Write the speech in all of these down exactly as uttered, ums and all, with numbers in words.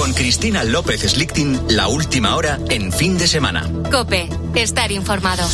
Con Cristina López Slichting, la última hora en Fin de Semana. COPE, estar informado.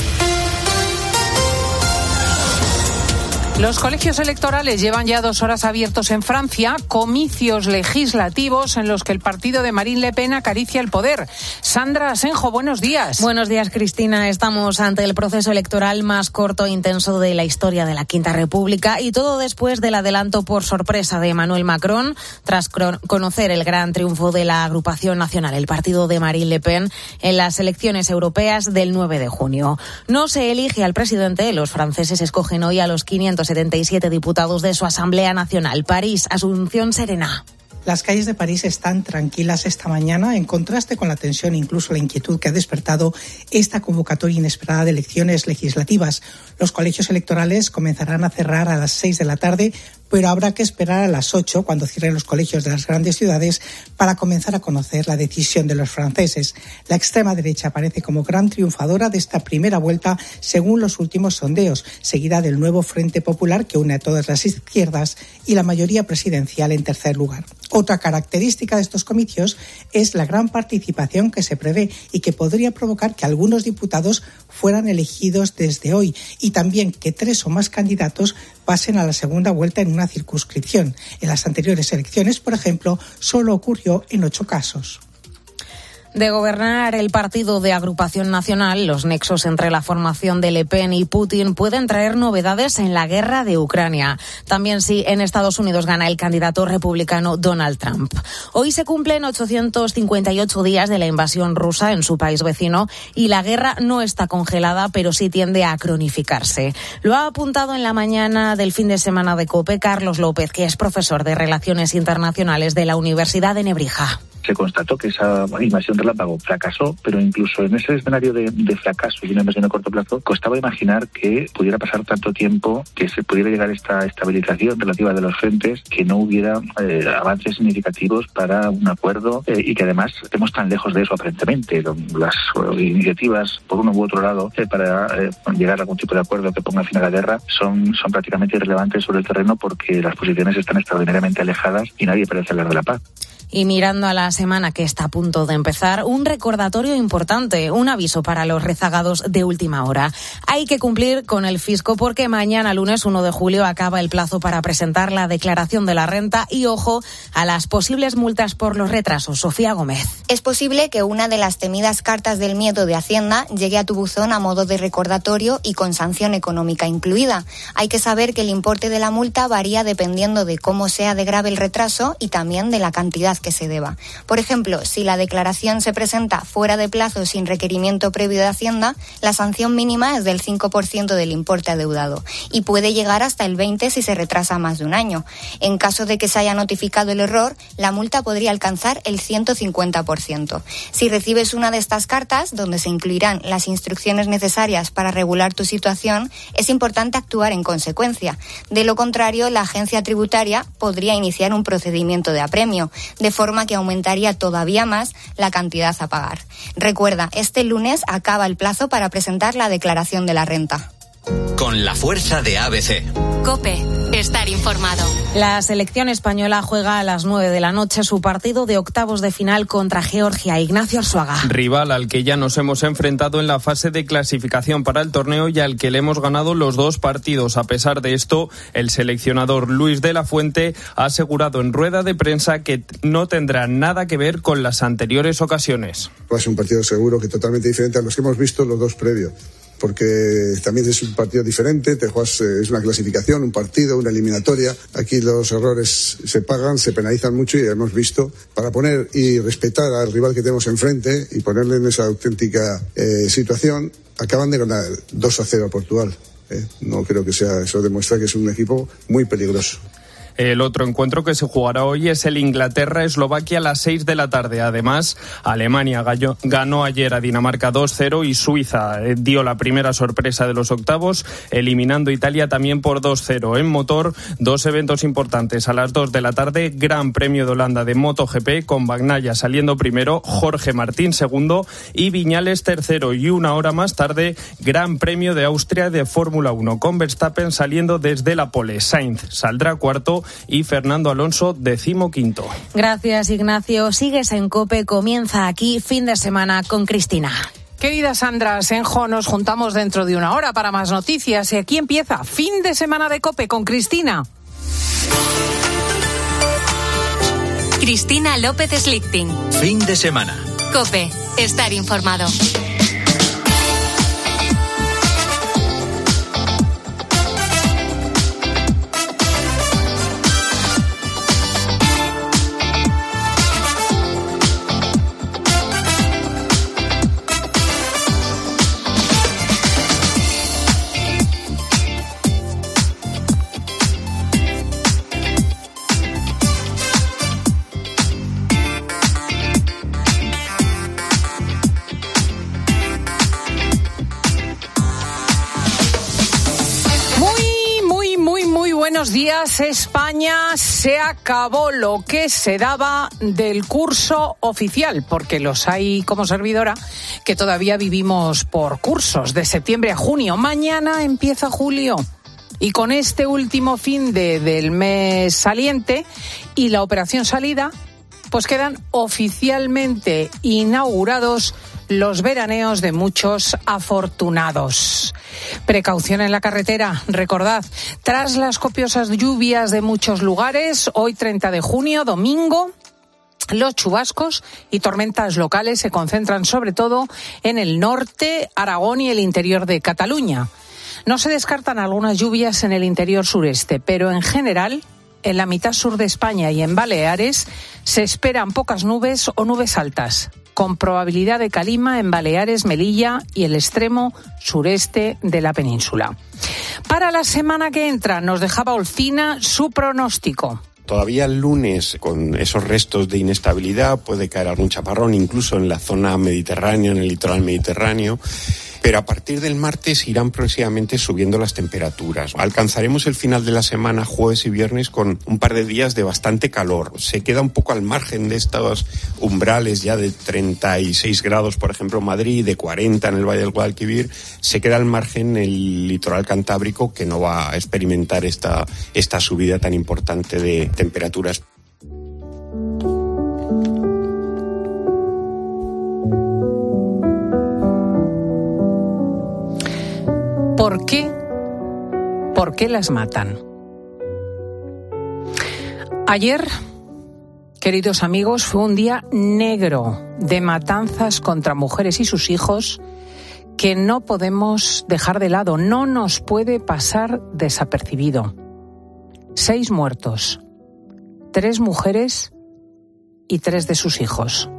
Los colegios electorales llevan ya dos horas abiertos en Francia, comicios legislativos en los que el partido de Marine Le Pen acaricia el poder. Sandra Asenjo, buenos días. Buenos días, Cristina. Estamos ante el proceso electoral más corto e intenso de la historia de la Quinta República y todo después del adelanto por sorpresa de Emmanuel Macron tras conocer el gran triunfo de la agrupación nacional, el partido de Marine Le Pen, en las elecciones europeas del nueve de junio. No se elige al presidente, los franceses escogen hoy a los quinientos setenta y siete diputados de su Asamblea Nacional. París, Asunción Serena. Las calles de París están tranquilas esta mañana, en contraste con la tensión e incluso la inquietud que ha despertado esta convocatoria inesperada de elecciones legislativas. Los colegios electorales comenzarán a cerrar a las seis de la tarde, pero habrá que esperar a las ocho, cuando cierren los colegios de las grandes ciudades, para comenzar a conocer la decisión de los franceses. La extrema derecha aparece como gran triunfadora de esta primera vuelta, según los últimos sondeos, seguida del nuevo Frente Popular, que une a todas las izquierdas, y la mayoría presidencial en tercer lugar. Otra característica de estos comicios es la gran participación que se prevé y que podría provocar que algunos diputados fueran elegidos desde hoy, y también que tres o más candidatos pasen a la segunda vuelta en una circunscripción. En las anteriores elecciones, por ejemplo, solo ocurrió en ocho casos. De gobernar el partido de agrupación nacional, los nexos entre la formación de Le Pen y Putin pueden traer novedades en la guerra de Ucrania. También si en Estados Unidos gana el candidato republicano Donald Trump. Hoy se cumplen ochocientos cincuenta y ocho días de la invasión rusa en su país vecino y la guerra no está congelada, pero sí tiende a cronificarse. Lo ha apuntado en la mañana del fin de semana de COPE Carlos López, que es profesor de Relaciones Internacionales de la Universidad de Nebrija. Se constató que esa invasión relámpago fracasó, pero incluso en ese escenario de, de fracaso y una invasión a corto plazo, costaba imaginar que pudiera pasar tanto tiempo, que se pudiera llegar a esta estabilización relativa de los frentes, que no hubiera eh, avances significativos para un acuerdo eh, y que además estemos tan lejos de eso aparentemente. Las uh, iniciativas, por uno u otro lado, eh, para eh, llegar a algún tipo de acuerdo que ponga fin a la guerra son, son prácticamente irrelevantes sobre el terreno, porque las posiciones están extraordinariamente alejadas y nadie parece hablar de la paz. Y mirando a la semana que está a punto de empezar, un recordatorio importante, un aviso para los rezagados de última hora. Hay que cumplir con el fisco porque mañana, lunes uno de julio, acaba el plazo para presentar la declaración de la renta y, ojo, a las posibles multas por los retrasos. Sofía Gómez. Es posible que una de las temidas cartas del miedo de Hacienda llegue a tu buzón a modo de recordatorio y con sanción económica incluida. Hay que saber que el importe de la multa varía dependiendo de cómo sea de grave el retraso y también de la cantidad que se deba. Por ejemplo, si la declaración se presenta fuera de plazo sin requerimiento previo de Hacienda, la sanción mínima es del cinco por ciento del importe adeudado y puede llegar hasta el veinte por ciento si se retrasa más de un año. En caso de que se haya notificado el error, la multa podría alcanzar el ciento cincuenta por ciento. Si recibes una de estas cartas, donde se incluirán las instrucciones necesarias para regular tu situación, es importante actuar en consecuencia. De lo contrario, la agencia tributaria podría iniciar un procedimiento de apremio, de forma que aumentaría todavía más la cantidad a pagar. Recuerda, este lunes acaba el plazo para presentar la declaración de la renta. Con la fuerza de A B C. COPE, estar informado. La selección española juega a las nueve de la noche su partido de octavos de final contra Georgia. Ignacio Arzuaga. Rival al que ya nos hemos enfrentado en la fase de clasificación para el torneo y al que le hemos ganado los dos partidos. A pesar de esto, el seleccionador Luis de la Fuente ha asegurado en rueda de prensa que no tendrá nada que ver con las anteriores ocasiones. Va a ser un partido seguro que totalmente diferente a los que hemos visto los dos previos, porque también es un partido diferente, te juegas, es una clasificación, un partido, una eliminatoria. Aquí los errores se pagan, se penalizan mucho y hemos visto, para poner y respetar al rival que tenemos enfrente y ponerle en esa auténtica eh, situación, acaban de ganar dos a cero a Portugal. Eh. No creo que sea, eso demuestra que es un equipo muy peligroso. El otro encuentro que se jugará hoy es el Inglaterra-Eslovaquia a las seis de la tarde. Además, Alemania gallo, ganó ayer a Dinamarca dos cero y Suiza eh, dio la primera sorpresa de los octavos, eliminando a Italia también por dos cero. En motor, dos eventos importantes. A las dos de la tarde, Gran Premio de Holanda de MotoGP, con Bagnaia saliendo primero, Jorge Martín segundo y Viñales tercero. Y una hora más tarde, Gran Premio de Austria de Fórmula uno, con Verstappen saliendo desde la pole. Sainz saldrá cuarto y Fernando Alonso decimoquinto. Gracias, Ignacio. Sigues en COPE, comienza aquí Fin de Semana con Cristina. Querida Sandra Asenjo, nos juntamos dentro de una hora para más noticias y aquí empieza Fin de Semana de COPE con Cristina. Cristina López Slichting. Fin de semana. COPE, estar informado. Buenos días, España. Se acabó lo que se daba del curso oficial, porque los hay como servidora que todavía vivimos por cursos de septiembre a junio. Mañana empieza julio. Y con este último fin de, del mes saliente y la operación salida, pues quedan oficialmente inaugurados los veraneos de muchos afortunados. Precaución en la carretera, recordad, tras las copiosas lluvias de muchos lugares, hoy treinta de junio, domingo, los chubascos y tormentas locales se concentran sobre todo en el norte, Aragón y el interior de Cataluña. No se descartan algunas lluvias en el interior sureste, pero en general, en la mitad sur de España y en Baleares se esperan pocas nubes o nubes altas, con probabilidad de calima en Baleares, Melilla y el extremo sureste de la península. Para la semana que entra nos dejaba Olcina su pronóstico. Todavía el lunes, con esos restos de inestabilidad, puede caer algún chaparrón, incluso en la zona mediterránea, en el litoral mediterráneo. Pero a partir del martes irán progresivamente subiendo las temperaturas. Alcanzaremos el final de la semana, jueves y viernes, con un par de días de bastante calor. Se queda un poco al margen de estos umbrales ya de treinta y seis grados, por ejemplo, en Madrid, de cuarenta en el Valle del Guadalquivir. Se queda al margen el litoral cantábrico, que no va a experimentar esta, esta subida tan importante de temperaturas. ¿Por qué? ¿Por qué las matan? Ayer, queridos amigos, fue un día negro de matanzas contra mujeres y sus hijos que no podemos dejar de lado, no nos puede pasar desapercibido. Seis muertos, tres mujeres y tres de sus hijos.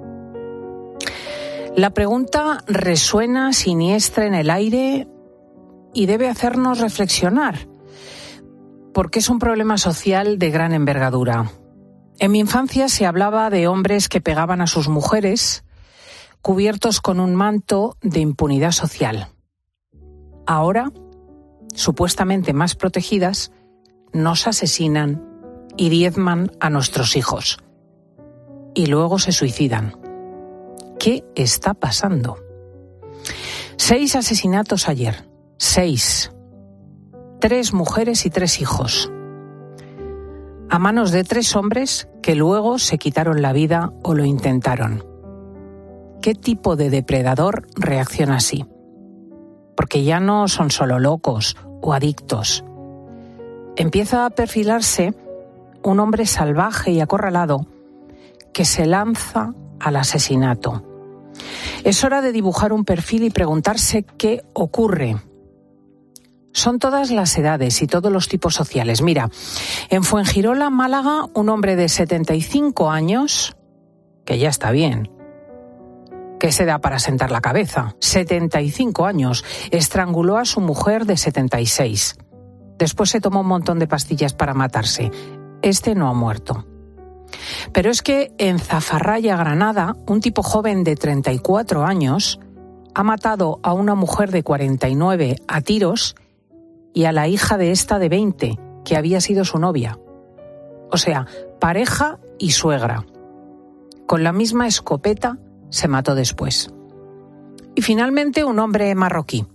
La pregunta resuena siniestra en el aire y debe hacernos reflexionar, porque es un problema social de gran envergadura. En mi infancia se hablaba de hombres que pegaban a sus mujeres, cubiertos con un manto de impunidad social. Ahora, supuestamente más protegidas, nos asesinan y diezman a nuestros hijos. Y luego se suicidan. ¿Qué está pasando? Seis asesinatos ayer. Seis. Tres mujeres y tres hijos. A manos de tres hombres que luego se quitaron la vida o lo intentaron. ¿Qué tipo de depredador reacciona así? Porque ya no son solo locos o adictos. Empieza a perfilarse un hombre salvaje y acorralado que se lanza al asesinato. Es hora de dibujar un perfil y preguntarse qué ocurre. Son todas las edades y todos los tipos sociales. Mira, en Fuengirola, Málaga, un hombre de setenta y cinco años, que ya está bien, ¿qué se da para sentar la cabeza? setenta y cinco años, estranguló a su mujer de setenta y seis. Después se tomó un montón de pastillas para matarse. Este no ha muerto. Pero es que en Zafarraya, Granada, un tipo joven de treinta y cuatro años ha matado a una mujer de cuarenta y nueve a tiros y a la hija de esta de veinte, que había sido su novia. O sea, pareja y suegra. Con la misma escopeta se mató después. Y finalmente un hombre marroquí,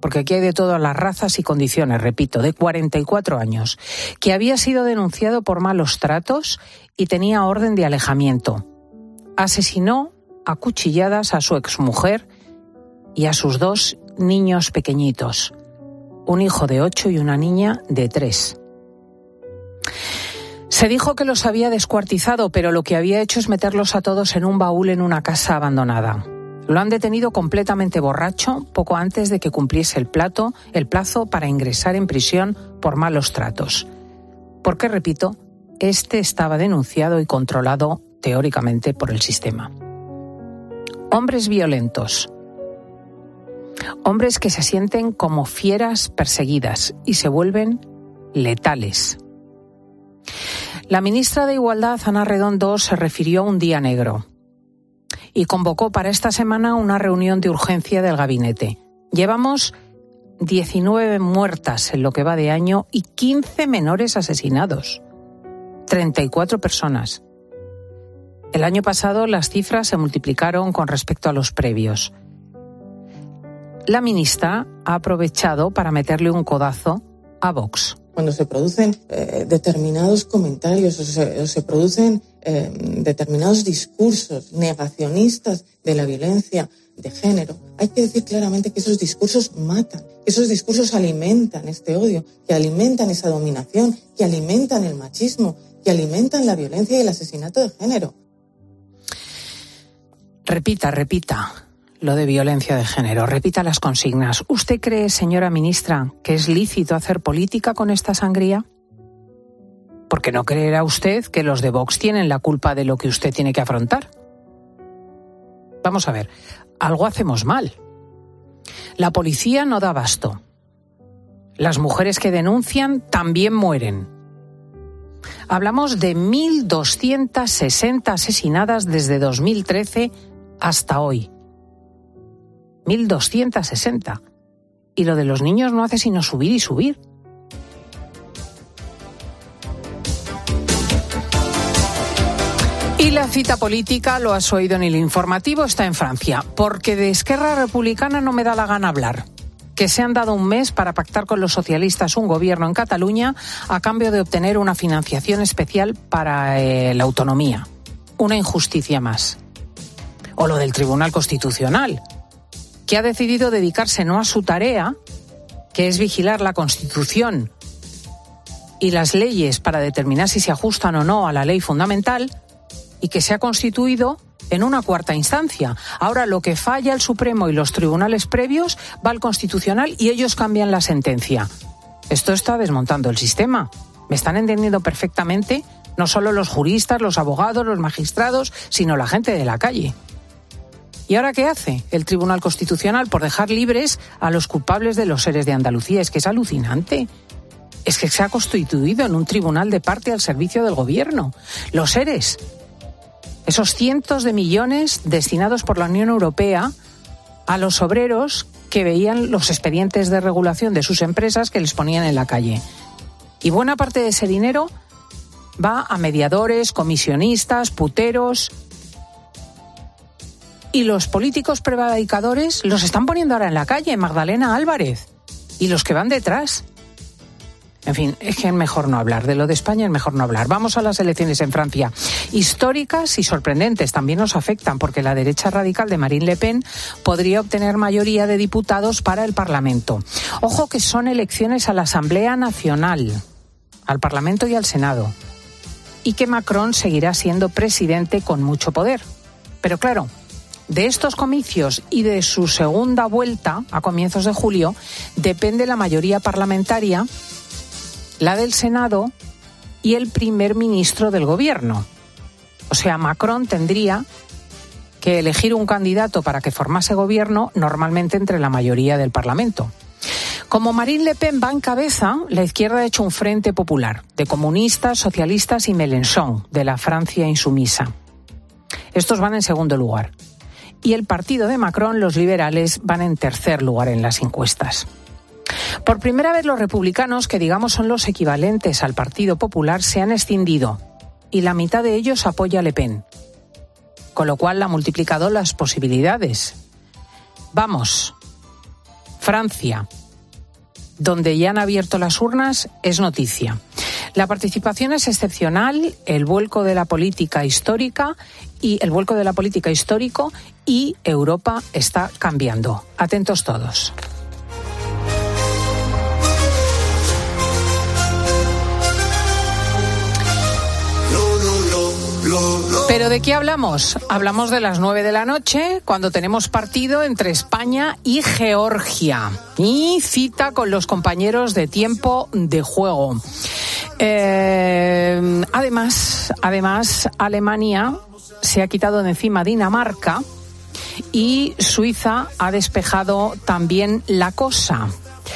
porque aquí hay de todas las razas y condiciones, repito, de cuarenta y cuatro años, que había sido denunciado por malos tratos y tenía orden de alejamiento. Asesinó a cuchilladas a su exmujer y a sus dos niños pequeñitos, un hijo de ocho y una niña de tres. Se dijo que los había descuartizado, pero lo que había hecho es meterlos a todos en un baúl en una casa abandonada. Lo han detenido completamente borracho poco antes de que cumpliese el, plato, el plazo para ingresar en prisión por malos tratos. Porque, repito, este estaba denunciado y controlado teóricamente por el sistema. Hombres violentos. Hombres que se sienten como fieras perseguidas y se vuelven letales. La ministra de Igualdad, Ana Redondo, se refirió a un día negro y convocó para esta semana una reunión de urgencia del gabinete. Llevamos diecinueve muertas en lo que va de año y quince menores asesinados. treinta y cuatro personas. El año pasado las cifras se multiplicaron con respecto a los previos. La ministra ha aprovechado para meterle un codazo a Vox. Cuando se producen eh, determinados comentarios o se, o se producen eh, determinados discursos negacionistas de la violencia de género, hay que decir claramente que esos discursos matan, que esos discursos alimentan este odio, que alimentan esa dominación, que alimentan el machismo, que alimentan la violencia y el asesinato de género. Repita, repita lo de violencia de género, repita las consignas. ¿Usted cree, señora ministra, que es lícito hacer política con esta sangría? Porque no creerá usted que los de Vox tienen la culpa de lo que usted tiene que afrontar. Vamos a ver, algo hacemos mal. La policía no da abasto. Las mujeres que denuncian también mueren. Hablamos de mil doscientas sesenta asesinadas desde dos mil trece hasta hoy. mil doscientas sesenta. Y lo de los niños no hace sino subir y subir. Y la cita política, lo has oído en el informativo, está en Francia, porque de Esquerra Republicana no me da la gana hablar. Que se han dado un mes para pactar con los socialistas un gobierno en Cataluña a cambio de obtener una financiación especial para eh, la autonomía. Una injusticia más. O lo del Tribunal Constitucional, que ha decidido dedicarse no a su tarea, que es vigilar la Constitución y las leyes para determinar si se ajustan o no a la ley fundamental, y que se ha constituido en una cuarta instancia. Ahora lo que falla el Supremo y los tribunales previos va al Constitucional y ellos cambian la sentencia. Esto está desmontando el sistema. ¿Me están entendiendo perfectamente? No solo los juristas, los abogados, los magistrados, sino la gente de la calle. ¿Y ahora qué hace el Tribunal Constitucional por dejar libres a los culpables de los seres de Andalucía? Es que es alucinante. Es que se ha constituido en un tribunal de parte al servicio del gobierno. Los seres, esos cientos de millones destinados por la Unión Europea a los obreros que veían los expedientes de regulación de sus empresas que les ponían en la calle. Y buena parte de ese dinero va a mediadores, comisionistas, puteros. Y los políticos prevaricadores los están poniendo ahora en la calle, Magdalena Álvarez, y los que van detrás. En fin, es que es mejor no hablar. De lo de España es mejor no hablar. Vamos a las elecciones en Francia. Históricas y sorprendentes. También nos afectan porque la derecha radical de Marine Le Pen podría obtener mayoría de diputados para el Parlamento. Ojo que son elecciones a la Asamblea Nacional, al Parlamento y al Senado. Y que Macron seguirá siendo presidente con mucho poder. Pero claro, de estos comicios y de su segunda vuelta a comienzos de julio depende la mayoría parlamentaria, la del Senado y el primer ministro del gobierno. O sea, Macron tendría que elegir un candidato para que formase gobierno, normalmente entre la mayoría del Parlamento. Como Marine Le Pen va en cabeza, la izquierda ha hecho un frente popular de comunistas, socialistas y Mélenchon, de la Francia insumisa. Estos van en segundo lugar. Y el partido de Macron, los liberales, van en tercer lugar en las encuestas. Por primera vez los republicanos, que digamos son los equivalentes al Partido Popular, se han escindido y la mitad de ellos apoya a Le Pen, con lo cual ha multiplicado las posibilidades. Vamos, Francia, donde ya han abierto las urnas, es noticia. La participación es excepcional, el vuelco de la política histórica y el vuelco de la política histórico y Europa está cambiando. Atentos todos. ¿Pero de qué hablamos? Hablamos de las nueve de la noche, cuando tenemos partido entre España y Georgia. Y cita con los compañeros de tiempo de juego. Eh, además, además, Alemania se ha quitado de encima a Dinamarca y Suiza ha despejado también la cosa.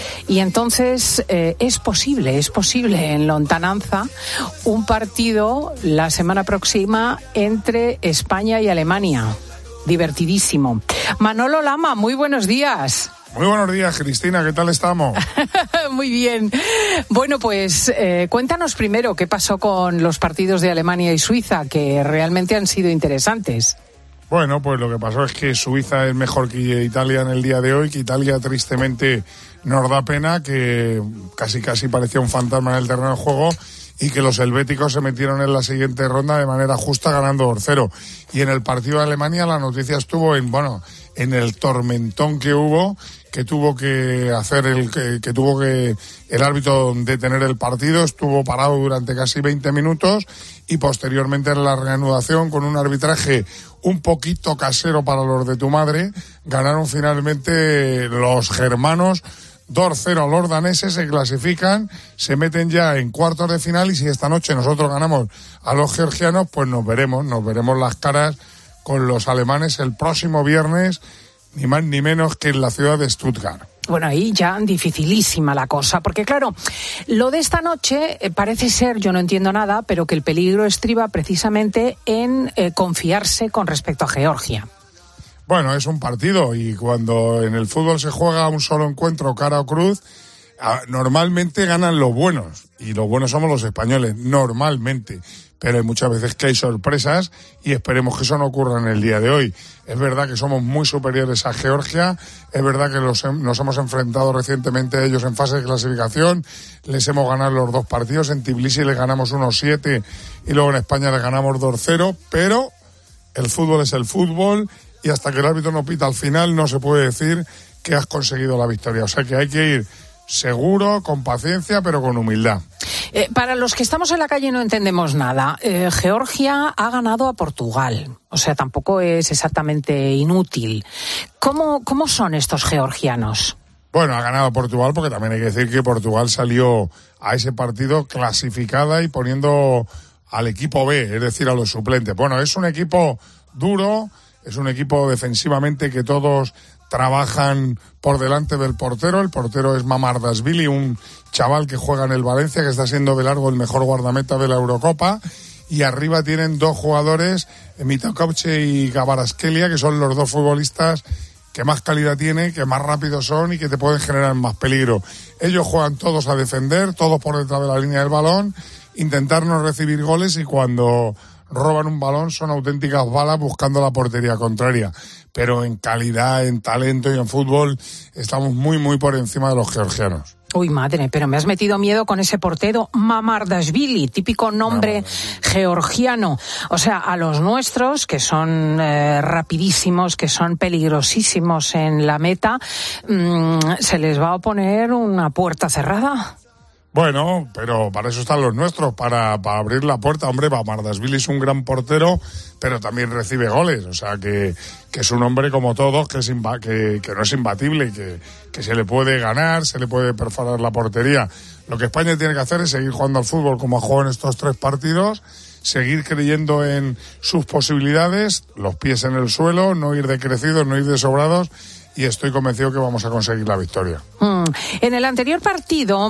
Y entonces eh, es posible, es posible en lontananza un partido la semana próxima entre España y Alemania. Divertidísimo. Manolo Lama, muy buenos días. Muy buenos días, Cristina, ¿qué tal estamos? Muy bien. Bueno, pues eh, cuéntanos primero qué pasó con los partidos de Alemania y Suiza, que realmente han sido interesantes. Bueno, pues lo que pasó es que Suiza es mejor que Italia en el día de hoy, que Italia tristemente nos da pena, que casi casi parecía un fantasma en el terreno de juego y que los helvéticos se metieron en la siguiente ronda de manera justa ganando dos cero. Y en el partido de Alemania la noticia estuvo en, bueno, en el tormentón que hubo, que tuvo que hacer el, que, que tuvo que el árbitro detener el partido, estuvo parado durante casi veinte minutos y posteriormente en la reanudación con un arbitraje un poquito casero para los de tu madre, ganaron finalmente los germanos dos cero a los daneses, se clasifican, se meten ya en cuartos de final y si esta noche nosotros ganamos a los georgianos, pues nos veremos, nos veremos las caras con los alemanes el próximo viernes, ni más ni menos que en la ciudad de Stuttgart. Bueno, ahí ya dificilísima la cosa, porque claro, lo de esta noche eh, parece ser, yo no entiendo nada, pero que el peligro estriba precisamente en eh, confiarse con respecto a Georgia. Bueno, es un partido y cuando en el fútbol se juega un solo encuentro cara o cruz, normalmente ganan los buenos y los buenos somos los españoles, normalmente. Pero hay muchas veces que hay sorpresas y esperemos que eso no ocurra en el día de hoy. Es verdad que somos muy superiores a Georgia, es verdad que los, nos hemos enfrentado recientemente a ellos en fase de clasificación, les hemos ganado los dos partidos, en Tbilisi les ganamos uno siete y luego en España les ganamos dos cero, pero el fútbol es el fútbol y hasta que el árbitro no pita al final no se puede decir que has conseguido la victoria. O sea que hay que ir seguro, con paciencia, pero con humildad. Eh, para los que estamos en la calle y no entendemos nada, eh, Georgia ha ganado a Portugal, o sea, tampoco es exactamente inútil. ¿Cómo, cómo son estos georgianos? Bueno, ha ganado a Portugal porque también hay que decir que Portugal salió a ese partido clasificada y poniendo al equipo B, es decir, a los suplentes. Bueno, es un equipo duro, es un equipo defensivamente que todos trabajan por delante del portero. El portero es Mamardashvili, un chaval que juega en el Valencia, que está siendo de largo el mejor guardameta de la Eurocopa. Y arriba tienen dos jugadores, Mitokopche y Kvaratskhelia, que son los dos futbolistas que más calidad tienen, que más rápidos son y que te pueden generar más peligro. Ellos juegan todos a defender, todos por detrás de la línea del balón, intentar no recibir goles y cuando roban un balón son auténticas balas buscando la portería contraria. Pero en calidad, en talento y en fútbol estamos muy, muy por encima de los georgianos. Uy, madre, pero me has metido miedo con ese portero Mamardashvili, típico nombre georgiano. O sea, a los nuestros, que son eh, rapidísimos, que son peligrosísimos en la meta, mmm, ¿se les va a poner una puerta cerrada? Bueno, pero para eso están los nuestros, para, para abrir la puerta. Hombre, Mamardashvili es un gran portero, pero también recibe goles. O sea, que, que es un hombre como todos, que, es imba, que, que no es imbatible, que, que se le puede ganar, se le puede perforar la portería. Lo que España tiene que hacer es seguir jugando al fútbol como ha jugado en estos tres partidos, seguir creyendo en sus posibilidades, los pies en el suelo, no ir decrecidos, no ir desobrados, y estoy convencido que vamos a conseguir la victoria. Mm. En el anterior partido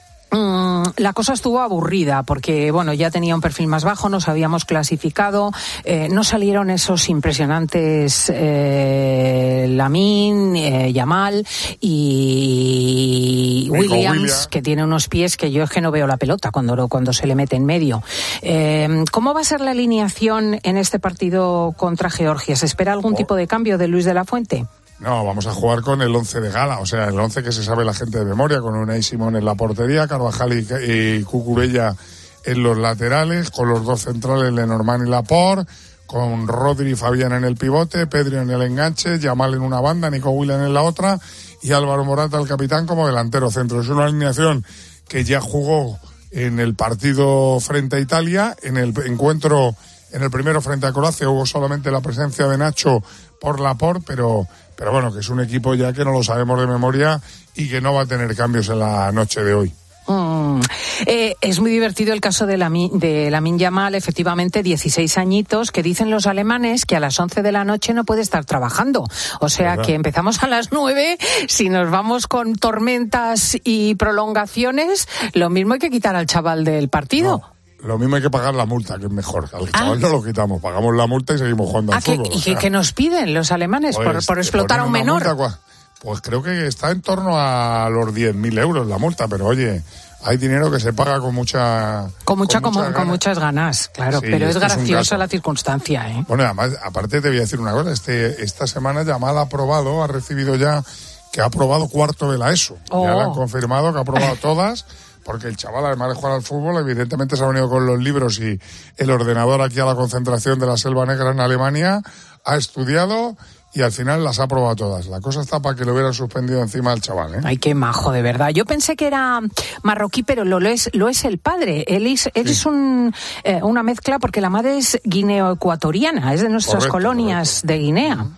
Mm, la cosa estuvo aburrida porque, bueno, ya tenía un perfil más bajo, nos habíamos clasificado, eh, no salieron esos impresionantes eh, Lamine, eh, Yamal y Williams, William. que tiene unos pies que yo es que no veo la pelota cuando, cuando se le mete en medio. Eh, ¿Cómo va a ser la alineación en este partido contra Georgia? ¿Se espera algún oh. tipo de cambio de Luis de la Fuente? No, vamos a jugar con el once de gala, o sea, el once que se sabe la gente de memoria, con Unai Simón en la portería, Carvajal y, y Cucurella en los laterales, con los dos centrales, Lenormand y Laporte, con Rodri y Fabián en el pivote, Pedri en el enganche, Yamal en una banda, Nico Williams en la otra, y Álvaro Morata, el capitán, como delantero centro. Es una alineación que ya jugó en el partido frente a Italia, en el encuentro, en el primero frente a Croacia, hubo solamente la presencia de Nacho por Laporte, pero, pero bueno, que es un equipo ya que no lo sabemos de memoria y que no va a tener cambios en la noche de hoy. Mm. Eh, es muy divertido el caso de Lamine de Lamine Yamal, efectivamente, dieciséis añitos, que dicen los alemanes que a las once de la noche no puede estar trabajando. O sea, ¿verdad? Que empezamos a las nueve, si nos vamos con tormentas y prolongaciones, lo mismo hay que quitar al chaval del partido. No. Lo mismo hay que pagar la multa, que es mejor. Al chaval ah. no lo quitamos, pagamos la multa y seguimos jugando ah, al fútbol. ¿Y qué nos piden los alemanes pues, por, por explotar a un menor? Multa, pues creo que está en torno a los diez mil euros la multa, pero oye, hay dinero que se paga con mucha... Con, mucha, con, muchas, con, con muchas ganas, claro, sí, pero es graciosa la circunstancia, ¿eh? Bueno, además, aparte te voy a decir una cosa, este esta semana Yamal ha aprobado, ha recibido ya, que ha aprobado cuarto de la ESO. Oh. Ya le han confirmado que ha aprobado todas, porque el chaval, además de jugar al fútbol, evidentemente se ha venido con los libros y el ordenador aquí a la concentración de la Selva Negra en Alemania, ha estudiado y al final las ha aprobado todas. La cosa está para que lo hubieran suspendido encima al chaval, ¿eh? Ay, qué majo, de verdad. Yo pensé que era marroquí, pero lo, lo es lo es el padre. Él es, él sí. es un, eh, una mezcla, porque la madre es guineo-ecuatoriana, es de nuestras correcto, colonias correcto. de Guinea.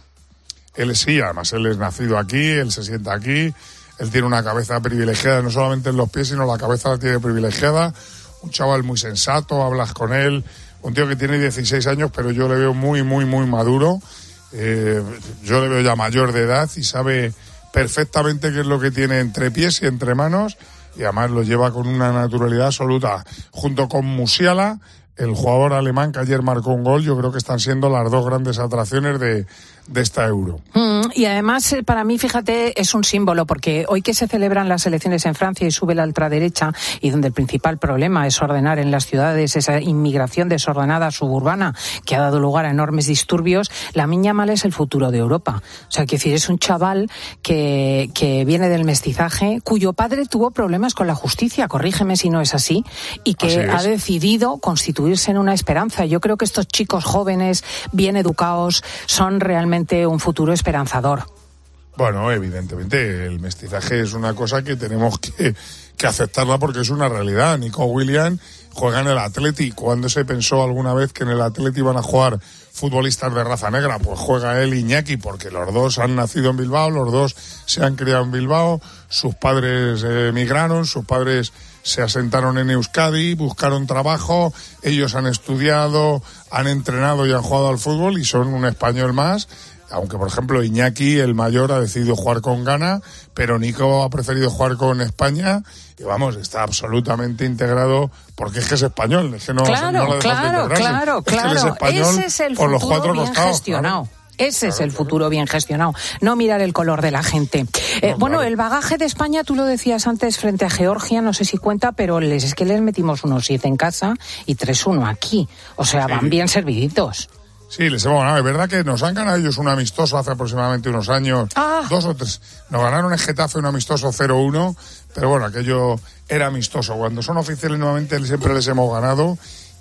Él sí, además él es nacido aquí, él se sienta aquí, él tiene una cabeza privilegiada, no solamente en los pies, sino la cabeza la tiene privilegiada. Un chaval muy sensato, hablas con él, un tío que tiene dieciséis años, pero yo le veo muy, muy, muy maduro. Eh, yo le veo ya mayor de edad y sabe perfectamente qué es lo que tiene entre pies y entre manos, y además lo lleva con una naturalidad absoluta. Junto con Musiala, el jugador alemán que ayer marcó un gol, yo creo que están siendo las dos grandes atracciones de, de esta Euro. Mm, y además, para mí, fíjate, es un símbolo, porque hoy que se celebran las elecciones en Francia y sube la ultraderecha, y donde el principal problema es ordenar en las ciudades esa inmigración desordenada suburbana que ha dado lugar a enormes disturbios, Lamine Yamal es el futuro de Europa. O sea, quiero decir, es un chaval que, que viene del mestizaje, cuyo padre tuvo problemas con la justicia, corrígeme si no es así, y que ha decidido constituir en una esperanza. Yo creo que estos chicos jóvenes, bien educados, son realmente un futuro esperanzador. Bueno, evidentemente el mestizaje es una cosa que tenemos que, que aceptarla, porque es una realidad. Nico Williams juega en el Atleti. ¿Cuándo se pensó alguna vez que en el Atleti iban a jugar futbolistas de raza negra? Pues juega él y Iñaki, porque los dos han nacido en Bilbao, los dos se han criado en Bilbao, sus padres eh, emigraron, sus padres se asentaron en Euskadi, buscaron trabajo, ellos han estudiado, han entrenado y han jugado al fútbol y son un español más. Aunque, por ejemplo, Iñaki, el mayor, ha decidido jugar con Ghana, pero Nico ha preferido jugar con España y, vamos, está absolutamente integrado, porque es que es español, es que no, claro, no la claro, claro, es claro, que él es español. Ese es el por los futuro cuatro bien costados, gestionado. Claro. Ese claro, es el claro. futuro bien gestionado, no mirar el color de la gente. Eh, no, bueno, claro. el bagaje de España, tú lo decías antes, frente a Georgia, no sé si cuenta, pero les, es que les metimos unos siete en casa y tres uno aquí. O sea, sí. Van bien serviditos. Sí, les hemos ganado. Es verdad que nos han ganado ellos un amistoso hace aproximadamente unos años, ah. dos o tres. Nos ganaron en Getafe un amistoso cero uno, pero bueno, aquello era amistoso. Cuando son oficiales nuevamente siempre les hemos ganado,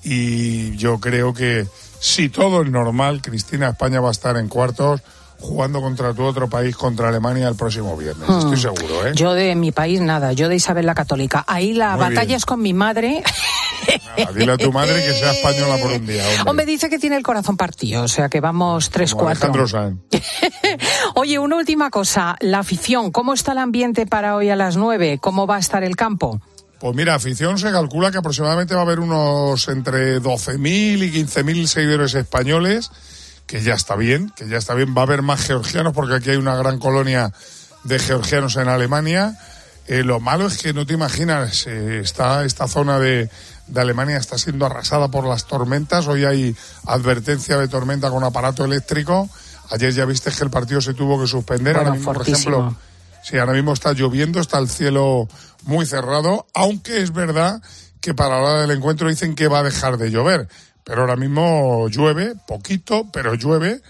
y yo creo que si todo es normal, Cristina, España va a estar en cuartos jugando contra tu otro país, contra Alemania, el próximo viernes. Hmm. Estoy seguro, ¿eh? Yo de mi país nada, yo de Isabel la Católica. Ahí la Muy batalla bien. Es con mi madre. Nada, dile a tu madre que sea española por un día. Hombre, hombre dice que tiene el corazón partido, o sea que vamos tres cuatro. Oye, una última cosa, la afición, ¿cómo está el ambiente para hoy a las nueve? ¿Cómo va a estar el campo? Pues mira, afición se calcula que aproximadamente va a haber unos entre doce mil y quince mil seguidores españoles, que ya está bien, que ya está bien. Va a haber más georgianos, porque aquí hay una gran colonia de georgianos en Alemania. Eh, lo malo es que no te imaginas, eh, está esta zona de, de Alemania está siendo arrasada por las tormentas. Hoy hay advertencia de tormenta con aparato eléctrico. Ayer ya viste que el partido se tuvo que suspender. Bueno, ahora mismo, fortísimo. por ejemplo, sí, ahora mismo está lloviendo, está el cielo muy cerrado, aunque es verdad que para la hora del encuentro dicen que va a dejar de llover. Pero ahora mismo llueve, poquito, pero llueve.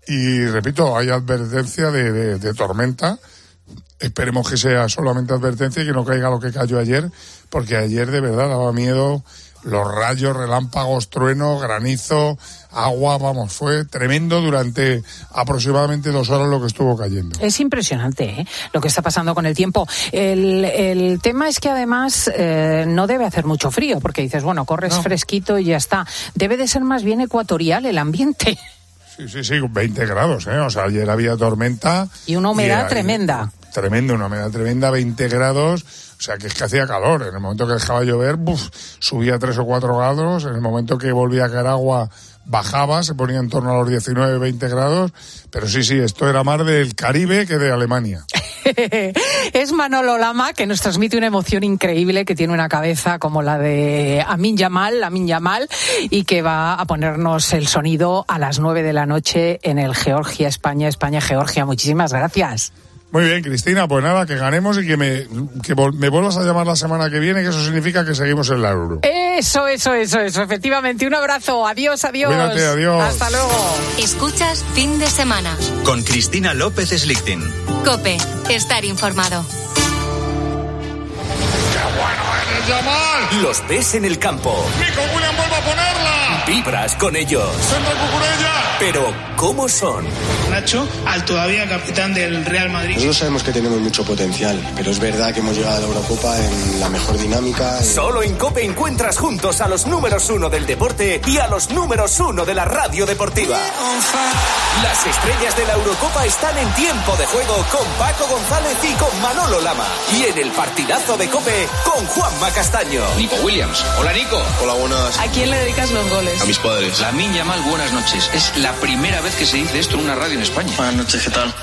Y repito, hay advertencia de, de, de tormenta. Esperemos que sea solamente advertencia y que no caiga lo que cayó ayer, porque ayer de verdad daba miedo los rayos, relámpagos, truenos, granizo, agua, vamos, fue tremendo durante aproximadamente dos horas lo que estuvo cayendo. Es impresionante, ¿eh?, lo que está pasando con el tiempo. El, el tema es que además eh, no debe hacer mucho frío, porque dices, bueno, corres no. fresquito y ya está. Debe de ser más bien ecuatorial el ambiente. Sí, sí, sí, veinte grados, ¿eh? O sea, ayer había tormenta. Y una humedad y, tremenda. Tremenda, una humedad tremenda, veinte grados. O sea, que es que hacía calor. En el momento que dejaba de llover, buf, subía tres o cuatro grados. En el momento que volvía a caer agua, bajaba, se ponía en torno a los diecinueve, veinte grados. Pero sí, sí, esto era más del Caribe que de Alemania. Es Manolo Lama, que nos transmite una emoción increíble, que tiene una cabeza como la de Amin Yamal, Amin Yamal, y que va a ponernos el sonido a las nueve de la noche en el Georgia, España, España, Georgia. Muchísimas gracias. Muy bien, Cristina, pues nada, que ganemos y que me, que me vuelvas a llamar la semana que viene, que eso significa que seguimos en la Euro. Eso, eso, eso, eso, efectivamente. Un abrazo, adiós, adiós. Cuídate, adiós. Hasta luego. Escuchas Fin de Semana. Con Cristina López Slichting. COPE, estar informado. ¡Qué bueno eres, Yamal! Los ves en el campo. ¡Nico Williams vuelve a ponerla! Vibras con ellos. ¡Centro Cucurella! Pero, ¿cómo son? Nacho, al todavía capitán del Real Madrid. Nosotros sabemos que tenemos mucho potencial, pero es verdad que hemos llegado a la Eurocopa en la mejor dinámica. Y... Solo en COPE encuentras juntos a los números uno del deporte y a los números uno de la radio deportiva. Las estrellas de la Eurocopa están en tiempo de juego con Paco González y con Manolo Lama. Y en el partidazo de COPE con Juanma Castaño. Nico Williams. Hola, Nico. Hola, buenas. ¿A quién le dedicas los goles? A mis padres. Lamine Yamal, buenas noches. Es la primera vez que se dice esto en una radio en España. Buenas noches, ¿qué tal?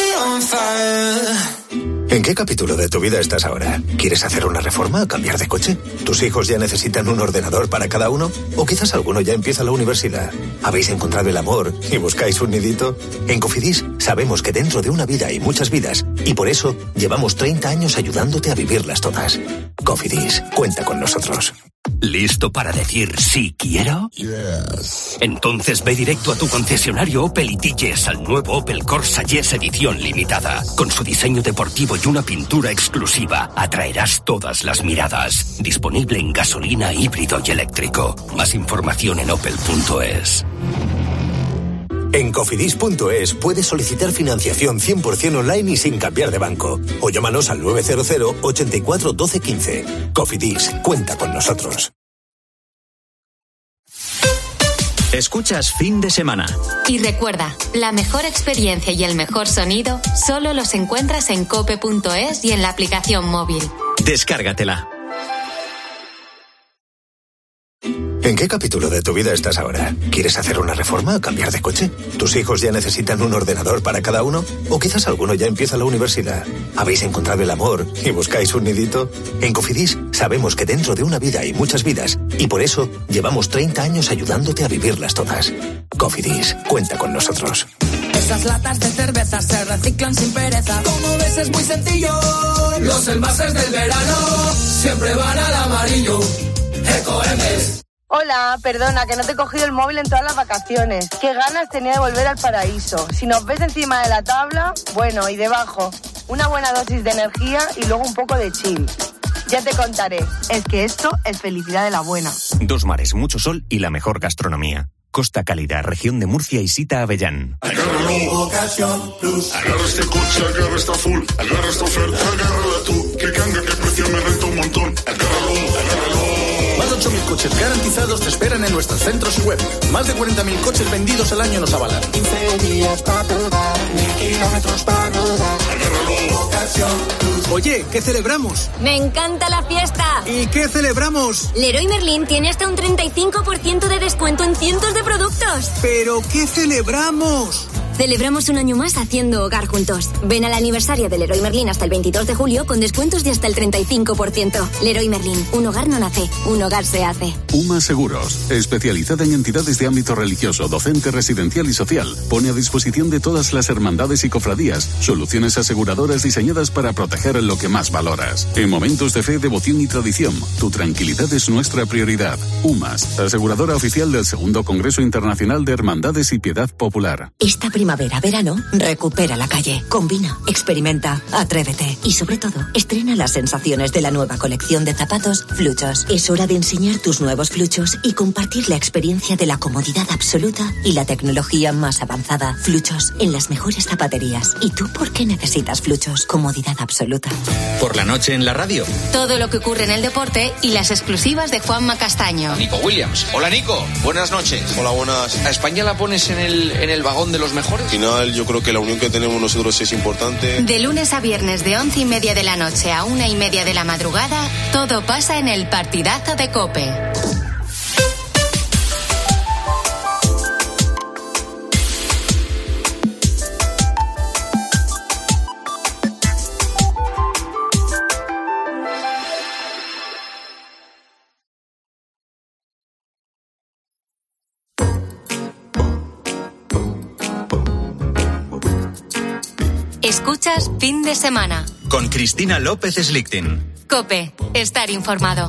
¿En qué capítulo de tu vida estás ahora? ¿Quieres hacer una reforma o cambiar de coche? ¿Tus hijos ya necesitan un ordenador para cada uno? ¿O quizás alguno ya empieza la universidad? ¿Habéis encontrado el amor y buscáis un nidito? En Cofidis sabemos que dentro de una vida hay muchas vidas y por eso llevamos treinta años ayudándote a vivirlas todas. Cofidis, cuenta con nosotros. ¿Listo para decir sí quiero? Yes. Entonces ve directo a tu concesionario Opel y dilles al nuevo Opel Corsa Yes edición limitada. Con su diseño deportivo y una pintura exclusiva, atraerás todas las miradas. Disponible en gasolina, híbrido y eléctrico. Más información en opel punto es. En cofidis punto es puedes solicitar financiación cien por ciento online y sin cambiar de banco. O llámanos al nueve cero cero, ochenta y cuatro, doce, quince. Cofidis, cuenta con nosotros. Escuchas Fin de Semana. Y recuerda, la mejor experiencia y el mejor sonido solo los encuentras en cope punto es y en la aplicación móvil. Descárgatela. ¿En qué capítulo de tu vida estás ahora? ¿Quieres hacer una reforma o cambiar de coche? ¿Tus hijos ya necesitan un ordenador para cada uno? ¿O quizás alguno ya empieza la universidad? ¿Habéis encontrado el amor y buscáis un nidito? En Cofidis sabemos que dentro de una vida hay muchas vidas y por eso llevamos treinta años ayudándote a vivirlas todas. Cofidis, cuenta con nosotros. Esas latas de cerveza se reciclan sin pereza. Como ves es muy sencillo. Los envases del verano siempre van al amarillo. Ecoembes. Hola, perdona, que no te he cogido el móvil en todas las vacaciones. Qué ganas tenía de volver al paraíso. Si nos ves encima de la tabla, bueno, y debajo, una buena dosis de energía y luego un poco de chill. Ya te contaré, es que esto es felicidad de la buena. Dos mares, mucho sol y la mejor gastronomía. Costa Cálida, región de Murcia y Sita Avellán. Agárralo, Ocasión Plus. Agarra este coche, agarra esta full. Agarra esta oferta, agárrala tú. Que canga, que precio me renta un montón. Agárralo, agárralo. Más de ocho mil coches garantizados te esperan en nuestros centros y web. Más de cuarenta mil coches vendidos al año nos avalan. quince días para probar, mil kilómetros para rodar. Agárralo, Ocasión Plus. Oye, ¿qué celebramos? ¡Me encanta la fiesta! ¿Y qué celebramos? Leroy Merlin tiene hasta un treinta y cinco por ciento de descuento en cientos de productos. ¿Pero qué celebramos? Celebramos un año más haciendo hogar juntos. Ven al aniversario de Leroy Merlin hasta el veintidós de julio con descuentos de hasta el treinta y cinco por ciento. Leroy Merlin, un hogar no nace, un hogar se hace. UMA Seguros, especializada en entidades de ámbito religioso, docente, residencial y social, pone a disposición de todas las hermandades y cofradías soluciones aseguradoras diseñadas para proteger lo que más valoras. En momentos de fe, devoción y tradición, tu tranquilidad es nuestra prioridad. UMAS, aseguradora oficial del segundo Congreso Internacional de Hermandades y Piedad Popular. Esta primavera, verano, recupera la calle. Combina, experimenta, atrévete. Y sobre todo, estrena las sensaciones de la nueva colección de zapatos Fluchos. Es hora de enseñar tus nuevos Fluchos y compartir la experiencia de la comodidad absoluta y la tecnología más avanzada. Fluchos, en las mejores zapaterías. ¿Y tú por qué necesitas Fluchos? Comodidad absoluta. Por la noche en la radio. Todo lo que ocurre en el deporte y las exclusivas de Juanma Castaño. Nico Williams. Hola, Nico. Buenas noches. Hola, buenas. ¿A España la pones en el, en el vagón de los mejores? Al final, yo creo que la unión que tenemos nosotros es importante. De lunes a viernes, de once y media de la noche a una y media de la madrugada, todo pasa en el partidazo de COPE. Escuchas Fin de Semana. Con Cristina López Slichting. COPE. Estar informado.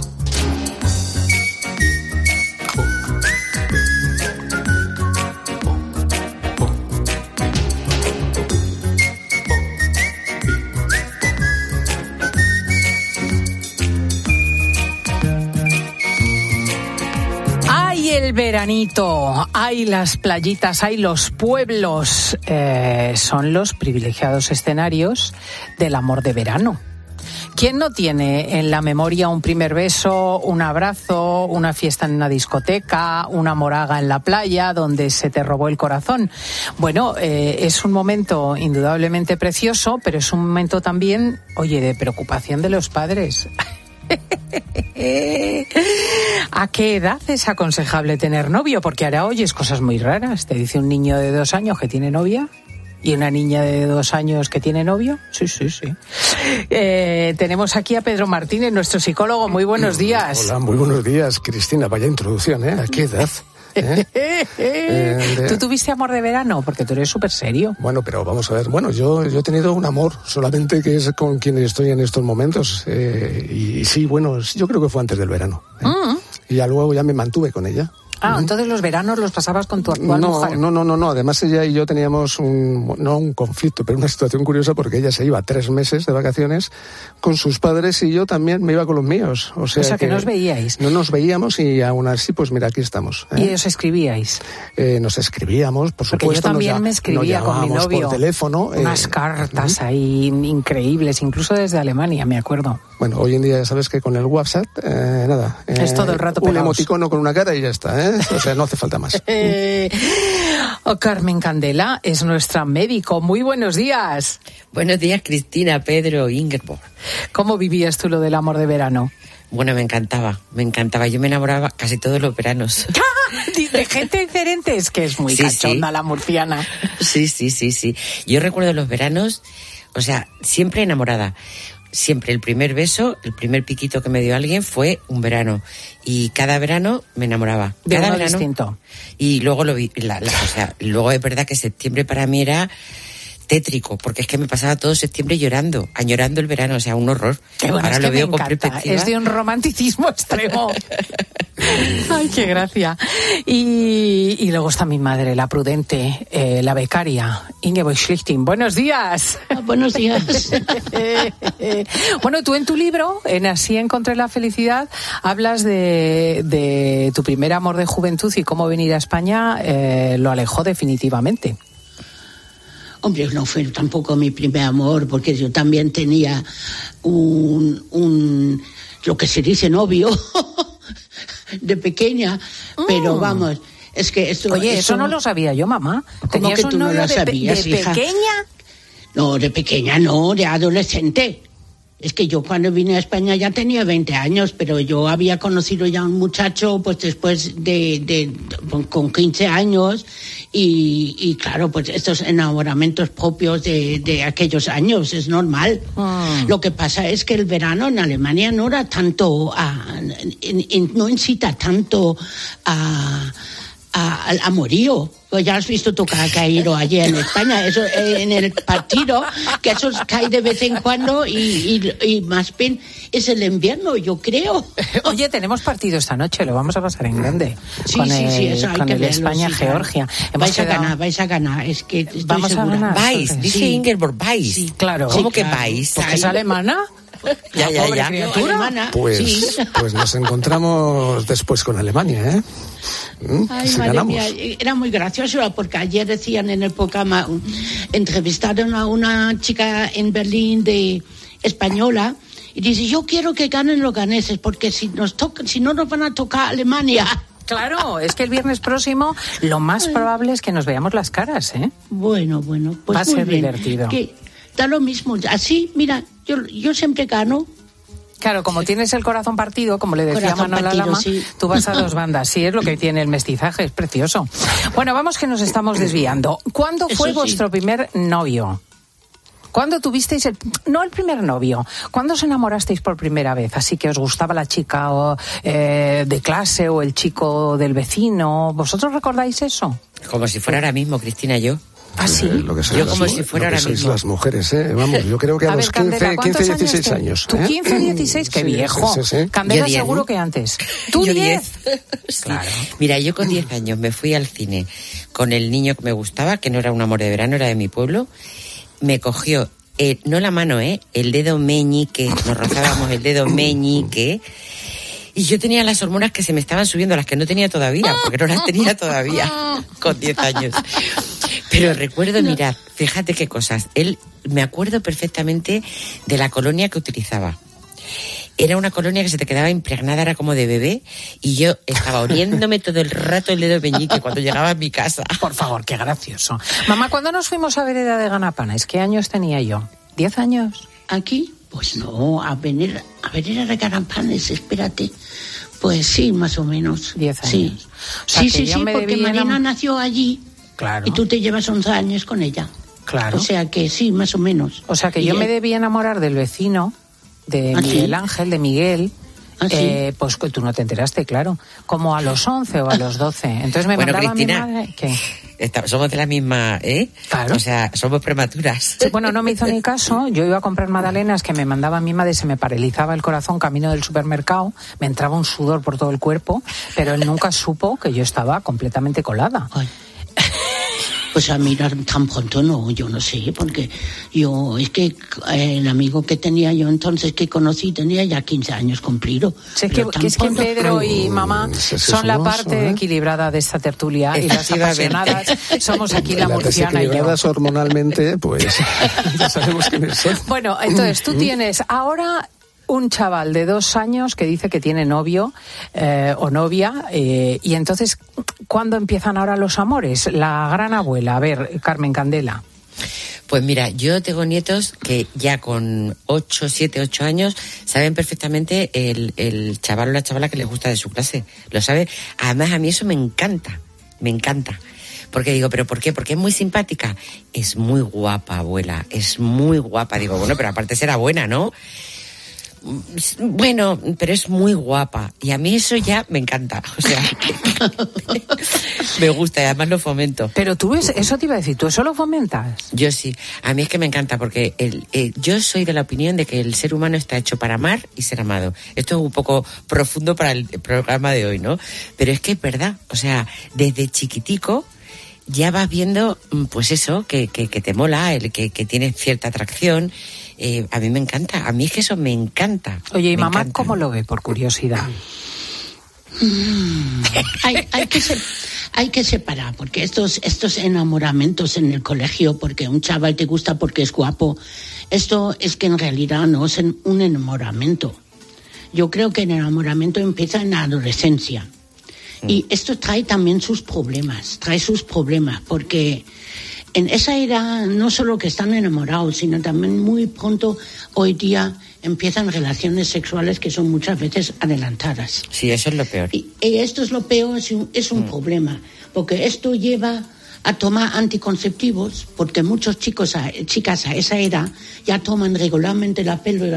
¡Ay, el veranito! ¡Ay, las playitas! ¡Ay, los pueblos! Eh, son los privilegiados escenarios del amor de verano. ¿Quién no tiene en la memoria un primer beso, un abrazo, una fiesta en una discoteca, una moraga en la playa donde se te robó el corazón? Bueno, eh, es un momento indudablemente precioso, pero es un momento también, oye, de preocupación de los padres. ¿A qué edad es aconsejable tener novio? Porque ahora oyes cosas muy raras. Te dice un niño de dos años que tiene novia y una niña de dos años que tiene novio. Sí, sí, sí. Eh, tenemos aquí a Pedro Martínez, nuestro psicólogo. Muy buenos días. Hola, muy buenos días, Cristina. Vaya introducción, ¿eh? ¿A qué edad? ¿Eh? eh, de... ¿Tú tuviste amor de verano? Porque tú eres súper serio. Bueno, pero vamos a ver. Bueno, yo, yo he tenido un amor, solamente que es con quien estoy en estos momentos. Eh, y, y sí, bueno, yo creo que fue antes del verano. ¿eh? Mm. Y ya luego ya me mantuve con ella. Ah, entonces los veranos los pasabas con tu actual no, mujer. No, no, no, no. Además ella y yo teníamos un, no un conflicto, pero una situación curiosa porque ella se iba tres meses de vacaciones con sus padres y yo también me iba con los míos. O sea, o sea que, que no os veíais. No nos veíamos y aún así, pues mira, aquí estamos. ¿eh? ¿Y os escribíais? Eh, nos escribíamos, por supuesto. Porque yo también nos, me escribía con mi novio. Por teléfono. Unas eh, cartas ¿eh? ahí increíbles, incluso desde Alemania, me acuerdo. Bueno, hoy en día ya sabes que con el WhatsApp, eh, nada. Eh, es todo el rato un pegados. Emoticono con una cara y ya está, ¿eh? O sea, no hace falta más. Eh, oh, Carmen Candela es nuestra médico. Muy buenos días. Buenos días, Cristina, Pedro, Ingeborg. ¿Cómo vivías tú lo del amor de verano? Bueno, me encantaba, me encantaba. Yo me enamoraba casi todos los veranos. De gente diferente, es que es muy sí, cachonda sí. La murciana. Sí, sí, sí, sí. Yo recuerdo los veranos, o sea, siempre enamorada. Siempre el primer beso, el primer piquito que me dio alguien fue un verano. Y cada verano me enamoraba. De cada uno verano. Distinto. Y luego lo vi, la, la, o sea, luego es verdad que septiembre para mí era tétrico, porque es que me pasaba todo septiembre llorando, añorando el verano, o sea, un horror. Qué bueno, ahora es lo que veo me con encanta. perspectiva. Es de un romanticismo extremo. Ay, qué gracia. Y, y luego está mi madre, la prudente, eh, la becaria, Ingeborg Slichting. Buenos días. Ah, buenos días. Bueno, tú en tu libro, en Así encontré la felicidad, hablas de, de tu primer amor de juventud y cómo venir a España eh, lo alejó definitivamente. Hombre, no fue tampoco mi primer amor, porque yo también tenía un, un lo que se dice novio, de pequeña, mm. pero vamos, es que esto... Oye, eso, eso no lo sabía yo, mamá. ¿Cómo que tú no lo sabías, de, de hija? pequeña? No, de pequeña no, de adolescente. Es que yo cuando vine a España ya tenía veinte años, pero yo había conocido ya a un muchacho pues después de, de, de con quince años y, y claro, pues estos enamoramientos propios de, de aquellos años, es normal. Mm. Lo que pasa es que el verano en Alemania no era tanto, a, en, en, no incita tanto a... a, al amorío. Pues ya has visto tú que ha caído allí en España, eso eh, en el partido, que eso cae de vez en cuando y, y, y más bien es el invierno, yo creo. Oye, tenemos partido esta noche, lo vamos a pasar en grande. Sí, con sí, el, sí, eso hay con que el verlo, España-Georgia. Sí, vais a ganar, vais a ganar, es que estoy vamos segura. a ganar. Vais, dice sí. Ingeborg, vais. Sí, claro. ¿Cómo sí, que claro. vais? Porque es alemana. Ya, ya, ya. Alemana, Pues, sí. pues nos encontramos después con Alemania, ¿eh? ¿Mm? Ay, Si madre ganamos. mía, era muy gracioso porque ayer decían en el programa, um, entrevistaron a una chica en Berlín de española y dice, yo quiero que ganen los ganeses porque si nos tocan, si no nos van a tocar Alemania. Claro, es que el viernes próximo lo más probable es que nos veamos las caras, ¿eh? Bueno, bueno, pues va a muy ser bien. divertido. Que da lo mismo, así, mira, yo, yo siempre gano. Claro, como tienes el corazón partido, como le decía Corazón Manuela partido, Lama, sí. tú vas a dos bandas. Sí, es lo que tiene el mestizaje, es precioso. Bueno, vamos que nos estamos desviando. ¿Cuándo Eso fue sí. vuestro primer novio? ¿Cuándo tuvisteis el... No el primer novio. ¿Cuándo os enamorasteis por primera vez? Así que os gustaba la chica o, eh, de clase o el chico del vecino. ¿Vosotros recordáis eso? Como si fuera ahora mismo, Cristina, yo. ¿Ah, sí? Lo que sois Yo las como mu- si fuera lo que ahora sois mismo. las mujeres, ¿eh? Vamos, yo creo que a, A los ver, Candela, quince, ¿cuántos quince, dieciséis te- años. Tú ¿eh? quince, dieciséis, qué Sí, viejo. sí, sí. Candela Yo diez. seguro que antes. ¿Tú Yo diez? Sí. Mira, yo con diez años me fui al cine con el niño que me gustaba, que no era un amor de verano, era de mi pueblo. Me cogió, eh, no la mano, ¿eh? El dedo meñique, nos rozábamos el dedo meñique. Y yo tenía las hormonas que se me estaban subiendo, las que no tenía todavía, porque no las tenía todavía con diez años. Pero recuerdo, mirad, fíjate qué cosas. Él, me acuerdo perfectamente de la colonia que utilizaba. Era una colonia que se te quedaba impregnada, era como de bebé, y yo estaba oliéndome todo el rato el dedo meñique cuando llegaba a mi casa. Por favor, qué gracioso. Mamá, ¿cuándo nos fuimos a Vereda de Ganapanes? ¿Qué años tenía yo? ¿Diez años? ¿Aquí? Pues no, a venir, a venir a Ganapanes, espérate. Pues sí, más o menos. Diez años. Sí, O sea, sí, que sí, yo sí, me porque debí Marina enam- nació allí. Claro. Y tú te llevas once años con ella. Claro. O sea que sí, más o menos. O sea que Y yo él- me debí enamorar del vecino, de ¿Ah, sí? Miguel Ángel, de Miguel. ¿Ah, sí? eh, pues que tú no te enteraste, claro. Como a los once o a los doce. Entonces me Bueno, mandaba Cristina, mi madre... ¿Qué? Está- somos de la misma, ¿eh? Claro. O sea, somos prematuras. Sí, bueno, no me hizo ni caso. Yo iba a comprar magdalenas que me mandaba mi madre, se me paralizaba el corazón camino del supermercado, me entraba un sudor por todo el cuerpo, pero él nunca supo que yo estaba completamente colada. Ay. Pues a mí tan pronto no, yo no sé, porque yo, es que eh, el amigo que tenía yo entonces que conocí tenía ya quince años cumplido. Sí, es que, Pero tan que es que pronto- Pedro y mamá Ese es son la hermoso, parte ¿eh? equilibrada de esta tertulia y las Efectivamente. apasionadas somos aquí la Las murciana y yo. desequilibradas hormonalmente, pues ya sabemos quiénes son. Bueno, entonces tú tienes ahora un chaval de dos años que dice que tiene novio eh, o novia eh, y entonces, ¿cuándo empiezan ahora los amores? La gran abuela, a ver, Carmen Candela. Pues mira, yo tengo nietos que ya con ocho, siete, ocho años saben perfectamente el, el chaval o la chavala que les gusta de su clase. Lo sabe. Además, a mí eso me encanta, me encanta. Porque digo, ¿pero por qué? Porque es muy simpática. Es muy guapa, abuela, es muy guapa. Digo, bueno, pero aparte será buena, ¿no? Bueno, pero es muy guapa. Y a mí eso ya me encanta. O sea, me gusta y además lo fomento. Pero tú, es, eso te iba a decir, ¿tú eso lo fomentas? Yo sí. A mí es que me encanta porque el, eh, yo soy de la opinión de que el ser humano está hecho para amar y ser amado. Esto es un poco profundo para el programa de hoy, ¿no? Pero es que es verdad. O sea, desde chiquitico ya vas viendo, pues eso, que, que, que te mola, el que, que tienes cierta atracción. Eh, a mí me encanta. A mí es que eso me encanta. Oye, ¿y me mamá encanta. cómo lo ve, por curiosidad? Mm, hay, hay, que se- hay que separar, porque estos, estos enamoramientos en el colegio, porque un chaval te gusta porque es guapo, esto es que en realidad no es en- un enamoramiento. Yo creo que el enamoramiento empieza en la adolescencia. Y esto trae también sus problemas, trae sus problemas, porque en esa edad no solo que están enamorados, sino también muy pronto hoy día empiezan relaciones sexuales que son muchas veces adelantadas. Sí, eso es lo peor. Y, y esto es lo peor, es un, es un problema, porque esto lleva a tomar anticonceptivos, porque muchos chicos, a, chicas a esa edad ya toman regularmente la píldora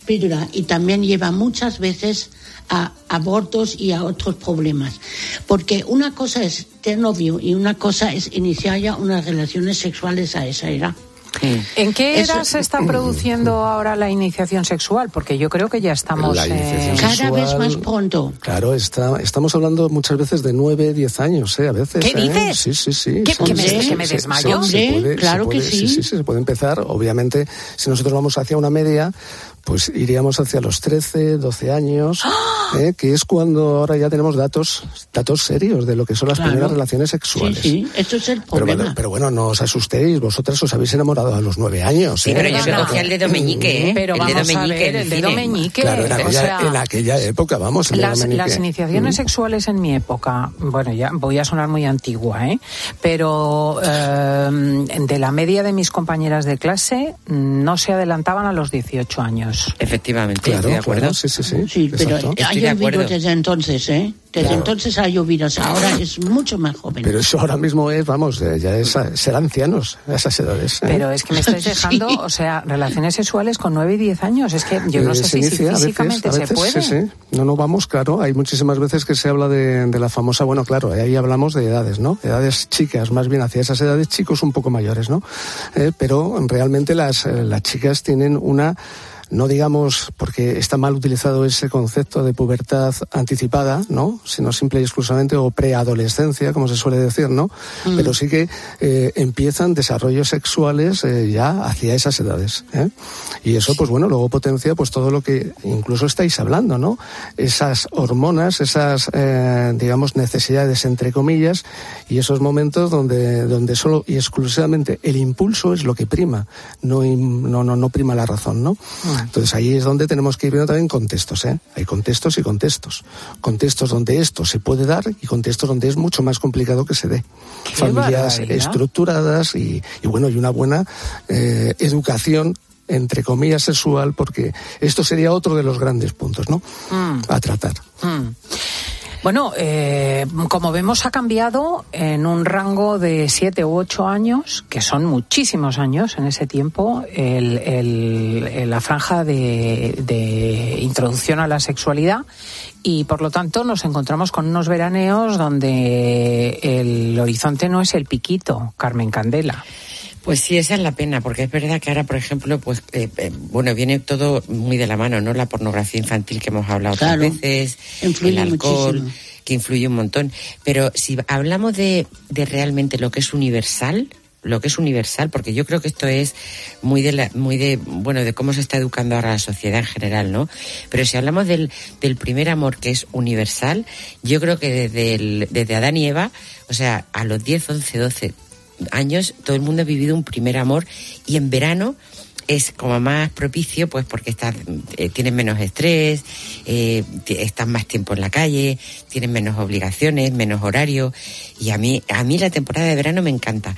píldora y también lleva muchas veces a abortos y a otros problemas. Porque una cosa es tener novio y una cosa es iniciar ya unas relaciones sexuales a esa edad. ¿En qué edad Eso, se está produciendo ahora la iniciación sexual? Porque yo creo que ya estamos... La iniciación eh... Cada sexual, vez más pronto. Claro, está, estamos hablando muchas veces de nueve, diez años, ¿eh? A veces. ¿Qué ¿eh? dices? Sí, sí, sí. ¿Qué, sí, que, me, sí, que me sí, desmayo? se- se puede- claro se puede- que sí. Sí, sí, se puede empezar. Obviamente, si nosotros vamos hacia una media, pues iríamos hacia los trece, doce años, ¿eh? Que es cuando ahora ya tenemos datos datos serios de lo que son las Claro. primeras relaciones sexuales. Sí, sí, eso es el Pero problema. bueno, pero bueno, no os asustéis, vosotras os habéis enamorado a los nueve años. Sí, ¿eh? pero yo me Perdona. cogía el dedo meñique, ¿eh? Pero el vamos dedo a meñique ver, en el dedo cine. meñique. Claro, en o aquella, sea, en aquella época, vamos. el Las, dedo meñique. las iniciaciones Mm. sexuales en mi época, bueno, ya voy a sonar muy antigua, ¿eh? Pero eh, de la media de mis compañeras de clase no se adelantaban a los dieciocho años. Efectivamente, Claro, estoy de acuerdo. claro, sí, sí, sí. Sí, pero exacto. ha Estoy de llovido acuerdo. desde entonces, ¿eh? Desde Claro. entonces ha llovido, o sea, ahora es mucho más joven. Pero eso ahora mismo es, vamos, eh, ya es a- ser ancianos a esas edades. ¿eh? Pero es que me estáis Sí. dejando, o sea, relaciones sexuales con nueve y diez años. Es que yo no Eh, sé se si, si inicia a veces, físicamente a se veces, puede. Sí, sí. No, no, vamos, claro. Hay muchísimas veces que se habla de, de la famosa, bueno, claro, ahí hablamos de edades, ¿no? Edades chicas, más bien hacia esas edades, chicos un poco mayores, ¿no? Eh, pero realmente las, eh, las chicas tienen una... No digamos, porque está mal utilizado ese concepto de pubertad anticipada, ¿no? Sino simple y exclusivamente, o preadolescencia, como se suele decir, ¿no? Mm. Pero sí que eh, empiezan desarrollos sexuales eh, ya hacia esas edades, ¿eh? Y eso, pues bueno, luego potencia pues todo lo que incluso estáis hablando, ¿no? Esas hormonas, esas, eh, digamos, necesidades, entre comillas, y esos momentos donde, donde solo y exclusivamente el impulso es lo que prima, no, im- no, no, no prima la razón, ¿no? Entonces ahí es donde tenemos que ir viendo también contextos, ¿eh? Hay contextos y contextos. Contextos donde esto se puede dar y contextos donde es mucho más complicado que se dé. ¡Qué Familias barbaridad! estructuradas y, y bueno, y una buena eh, educación, entre comillas, sexual, porque esto sería otro de los grandes puntos, ¿no? Mm. A tratar. Mm. Bueno, eh, como vemos ha cambiado en un rango de siete u ocho años, que son muchísimos años en ese tiempo, el, el, el- la franja de, de introducción a la sexualidad, y por lo tanto nos encontramos con unos veraneos donde el horizonte no es el piquito, Carmen Candela. Pues sí, esa es la pena, porque es verdad que ahora, por ejemplo, pues eh, eh, bueno, viene todo muy de la mano, ¿no? La pornografía infantil que hemos hablado Claro, otras veces, influye el alcohol, muchísimo. que influye un montón. Pero si hablamos de, de realmente lo que es universal, lo que es universal, porque yo creo que esto es muy de la, muy de, bueno, de cómo se está educando ahora la sociedad en general, ¿no? Pero si hablamos del, del primer amor que es universal, yo creo que desde el, desde Adán y Eva, o sea, a los diez, once, doce años, todo el mundo ha vivido un primer amor, y en verano es como más propicio, pues porque estás, eh, tienes menos estrés, eh, t- estás más tiempo en la calle, tienes menos obligaciones, menos horario, y a mí a mí la temporada de verano me encanta,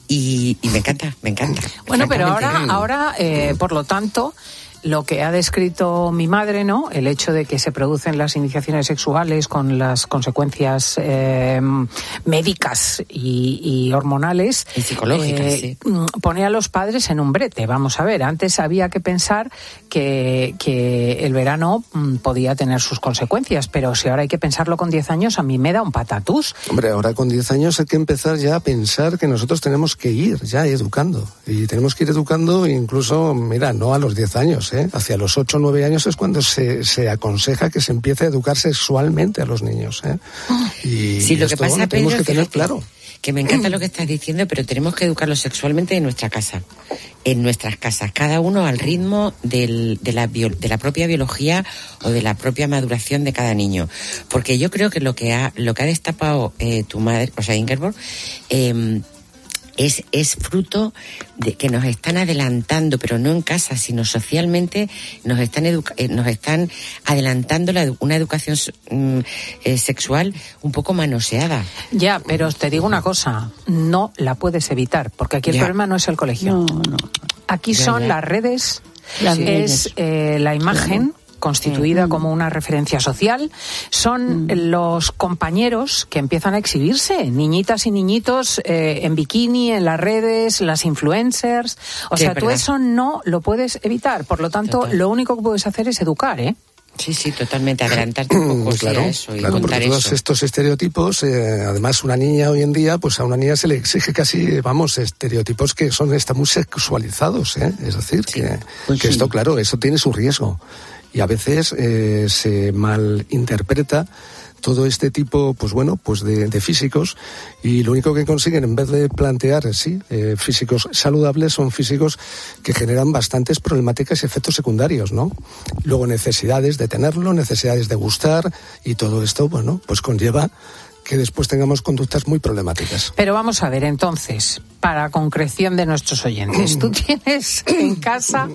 y, y me encanta, me encanta. Bueno, pero ahora, francamente. ahora eh, por lo tanto, lo que ha descrito mi madre, ¿no? El hecho de que se producen las iniciaciones sexuales con las consecuencias eh, médicas y, y hormonales. Y psicológicas, sí. Pone a los padres en un brete. Vamos a ver, antes había que pensar que, que el verano mm, podía tener sus consecuencias, pero si ahora hay que pensarlo con diez años, a mí me da un patatús. Hombre, ahora con diez años hay que empezar ya a pensar que nosotros tenemos que ir ya educando. Y tenemos que ir educando incluso, mira, no a los diez años, ¿eh? Hacia los ocho o nueve años es cuando se, se aconseja que se empiece a educar sexualmente a los niños, ¿eh? Y Sí, lo que esto, pasa, bueno, tenemos Pedro, que tener fíjate, claro. que me encanta lo que estás diciendo, pero tenemos que educarlos sexualmente en nuestra casa, en nuestras casas, cada uno al ritmo del, de, la bio, de la propia biología o de la propia maduración de cada niño, porque yo creo que lo que ha lo que ha destapado eh, tu madre, o sea, Ingeborg, eh, Es, es fruto de que nos están adelantando, pero no en casa, sino socialmente, nos están educa- eh, nos están adelantando la, edu- una educación mm, eh, sexual un poco manoseada. Ya, pero te digo una cosa, no la puedes evitar, porque aquí el Ya. problema no es el colegio. No, no. Aquí Ya, son ya. las redes, Las es redes. eh, la imagen. Claro. constituida mm. como una referencia social, son mm. los compañeros que empiezan a exhibirse, niñitas y niñitos eh, en bikini, en las redes, las influencers. O sí, sea, tú eso no lo puedes evitar. Por lo tanto, Total. lo único que puedes hacer es educar, ¿eh? Sí, sí, totalmente, adelantarte un poco claro, a eso y claro, contar porque todos eso. estos estereotipos, eh, además una niña hoy en día, pues a una niña se le exige casi, vamos, estereotipos que son están muy sexualizados, ¿eh? Es decir, sí, que, pues que sí. esto, claro, eso tiene su riesgo y a veces eh, se malinterpreta todo este tipo, pues bueno, pues de, de físicos, y lo único que consiguen, en vez de plantear, sí, eh, físicos saludables, son físicos que generan bastantes problemáticas y efectos secundarios, ¿no? Luego necesidades de tenerlo, necesidades de gustar, y todo esto, bueno, pues conlleva que después tengamos conductas muy problemáticas. Pero vamos a ver, entonces, para concreción de nuestros oyentes, tú tienes en casa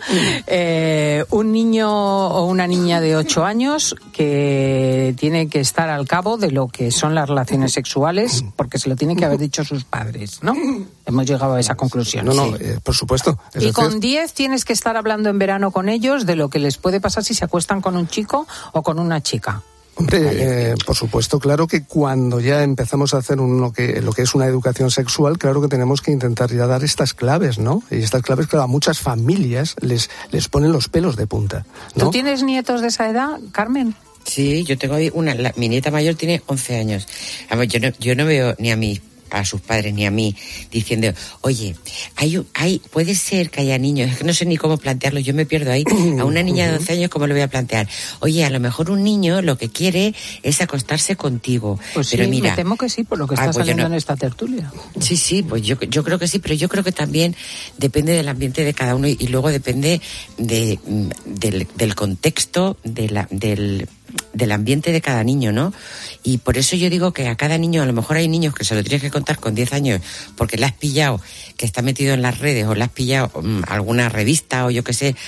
eh, un niño o una niña de ocho años que tiene que estar al cabo de lo que son las relaciones sexuales, porque se lo tienen que haber dicho sus padres, ¿no? Hemos llegado a esa conclusión. No, no, sí. eh, por supuesto. Es y decir... con diez tienes que estar hablando en verano con ellos de lo que les puede pasar si se acuestan con un chico o con una chica. Hombre, eh, por supuesto, claro que cuando ya empezamos a hacer un, lo, que, lo que es una educación sexual, claro que tenemos que intentar ya dar estas claves, ¿no? Y estas claves, claro, a muchas familias les, les ponen los pelos de punta, ¿no? ¿Tú tienes nietos de esa edad, Carmen? Sí, yo tengo una, la, mi nieta mayor tiene once años. A ver, yo no, yo no veo ni a mis a sus padres ni a mí diciendo, oye, hay, hay, puede ser que haya niños, es que no sé ni cómo plantearlo, yo me pierdo ahí. A una niña de once años, ¿cómo lo voy a plantear? Oye, a lo mejor un niño lo que quiere es acostarse contigo. Pues pero sí, mira, me temo que sí, por lo que está ah, pues saliendo no. en esta tertulia. Sí, sí, pues yo, yo creo que sí, pero yo creo que también depende del ambiente de cada uno y, y luego depende de, del, del contexto, de la, del... del ambiente de cada niño, ¿no? Y por eso yo digo que a cada niño, a lo mejor hay niños que se lo tienes que contar con diez años porque le has pillado que está metido en las redes o le has pillado um, alguna revista o yo qué sé,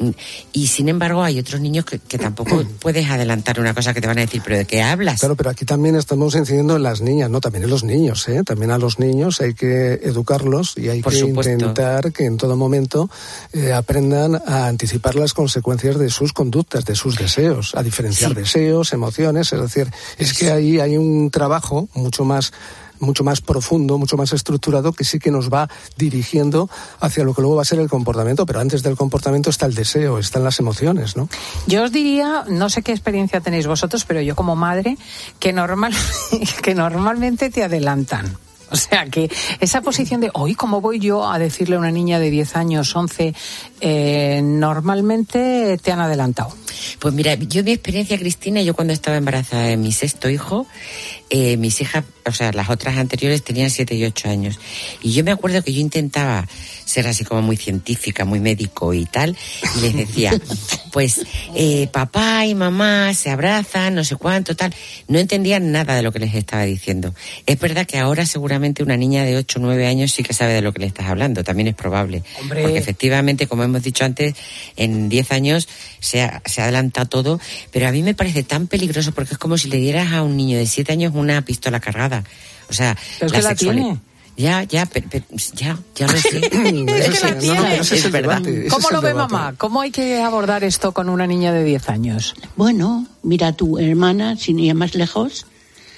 y sin embargo hay otros niños que, que tampoco puedes adelantar una cosa que te van a decir, pero ¿de qué hablas? Claro, pero aquí también estamos incidiendo en las niñas, ¿no? También en los niños, ¿eh? También a los niños hay que educarlos y hay por que supuesto. intentar que en todo momento eh, aprendan a anticipar las consecuencias de sus conductas, de sus deseos, a diferenciar sí. deseos, emociones, es decir, es que ahí hay un trabajo mucho más mucho más profundo, mucho más estructurado, que sí que nos va dirigiendo hacia lo que luego va a ser el comportamiento, pero antes del comportamiento está el deseo, están las emociones, ¿no? Yo os diría, no sé qué experiencia tenéis vosotros, pero yo como madre, que normal que normalmente te adelantan. O sea, que esa posición de, hoy, ¿cómo voy yo a decirle a una niña de diez años, once, eh, normalmente te han adelantado? Pues mira, yo mi experiencia, Cristina, yo cuando estaba embarazada de mi sexto hijo, eh, mis hijas, o sea, las otras anteriores tenían siete y ocho años. Y yo me acuerdo que yo intentaba ser así como muy científica, muy médico y tal, y les decía, pues, eh, papá y mamá se abrazan, no sé cuánto, tal. No entendían nada de lo que les estaba diciendo. Es verdad que ahora seguramente una niña de ocho o nueve años sí que sabe de lo que le estás hablando, también es probable. Hombre. Porque efectivamente, como hemos dicho antes, en diez años se, ha, se adelanta todo, pero a mí me parece tan peligroso porque es como si le dieras a un niño de siete años una pistola cargada. O sea, pero es la que la tiene. Ya, ya, pero, pero, ya, ya lo sé. Es que la tiene. No, no, es, es verdad. ¿Cómo lo ve mamá? ¿Cómo hay que abordar esto con una niña de diez años? Bueno, mira, tu hermana, sin ir más lejos,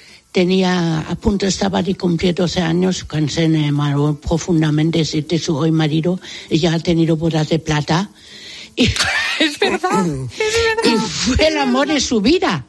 tenía, a punto estaba de cumplir doce años, cuando se enamoró profundamente de su hoy marido. Ella ha tenido bodas de plata. Y, es verdad, es verdad. Y fue el amor de su vida.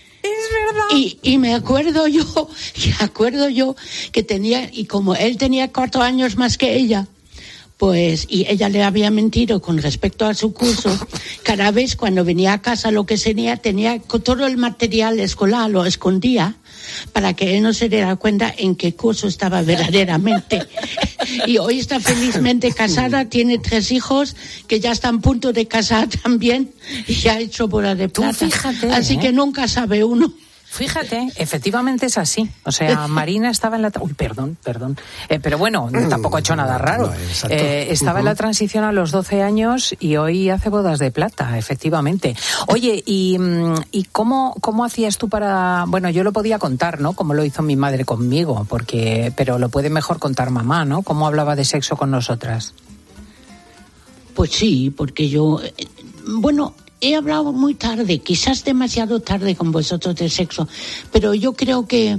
Es verdad. Y, y me acuerdo yo, me acuerdo yo que tenía, y como él tenía cuatro años más que ella, pues, y ella le había mentido con respecto a su curso, cada vez cuando venía a casa lo que tenía, tenía todo el material escolar, lo escondía, para que él no se diera cuenta en qué curso estaba verdaderamente. Y hoy está felizmente casada, tiene tres hijos que ya están a punto de casar también y ya ha hecho boda de plata. Tú fíjate, así ¿eh? que nunca sabe uno. Fíjate, efectivamente es así. O sea, Marina estaba en la... Uy, perdón, perdón. Eh, pero bueno, tampoco ha hecho nada raro. No, eh, estaba uh-huh. en la transición a los doce años y hoy hace bodas de plata, efectivamente. Oye, ¿y, y cómo, cómo hacías tú para...? Bueno, yo lo podía contar, ¿no? Como lo hizo mi madre conmigo, porque pero lo puede mejor contar mamá, ¿no? ¿Cómo hablaba de sexo con nosotras? Pues sí, porque yo... Bueno... he hablado muy tarde, quizás demasiado tarde con vosotros del sexo, pero yo creo que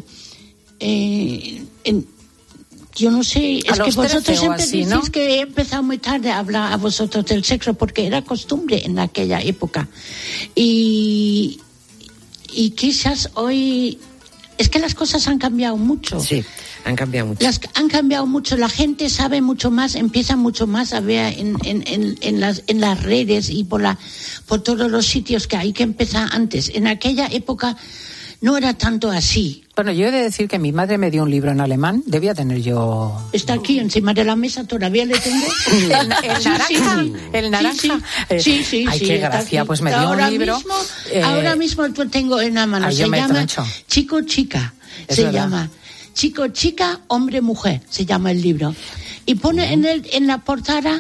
eh, en, yo no sé, es que vosotros siempre así, ¿no? Decís que he empezado muy tarde a hablar a vosotros del sexo porque era costumbre en aquella época. Y, y quizás hoy... Es que las cosas han cambiado mucho. Sí, han cambiado mucho. Las han cambiado mucho, la gente sabe mucho más, empieza mucho más a ver en, en, en, en, las, en las redes y por, la, por todos los sitios que hay que empezar antes. En aquella época no era tanto así. Bueno, yo he de decir que mi madre me dio un libro en alemán, debía tener yo... Está aquí encima de la mesa, todavía le tengo. el, el naranja, sí, sí. el naranja. Sí, sí, sí, sí, Ay, sí, qué gracia, pues me dio ahora un libro. Mismo, eh... Ahora mismo lo tengo en la mano, Ay, se llama trancho. Chico Chica, es se verdad. llama Chico Chica, Hombre Mujer, se llama el libro. Y pone uh-huh. en, el, en la portada,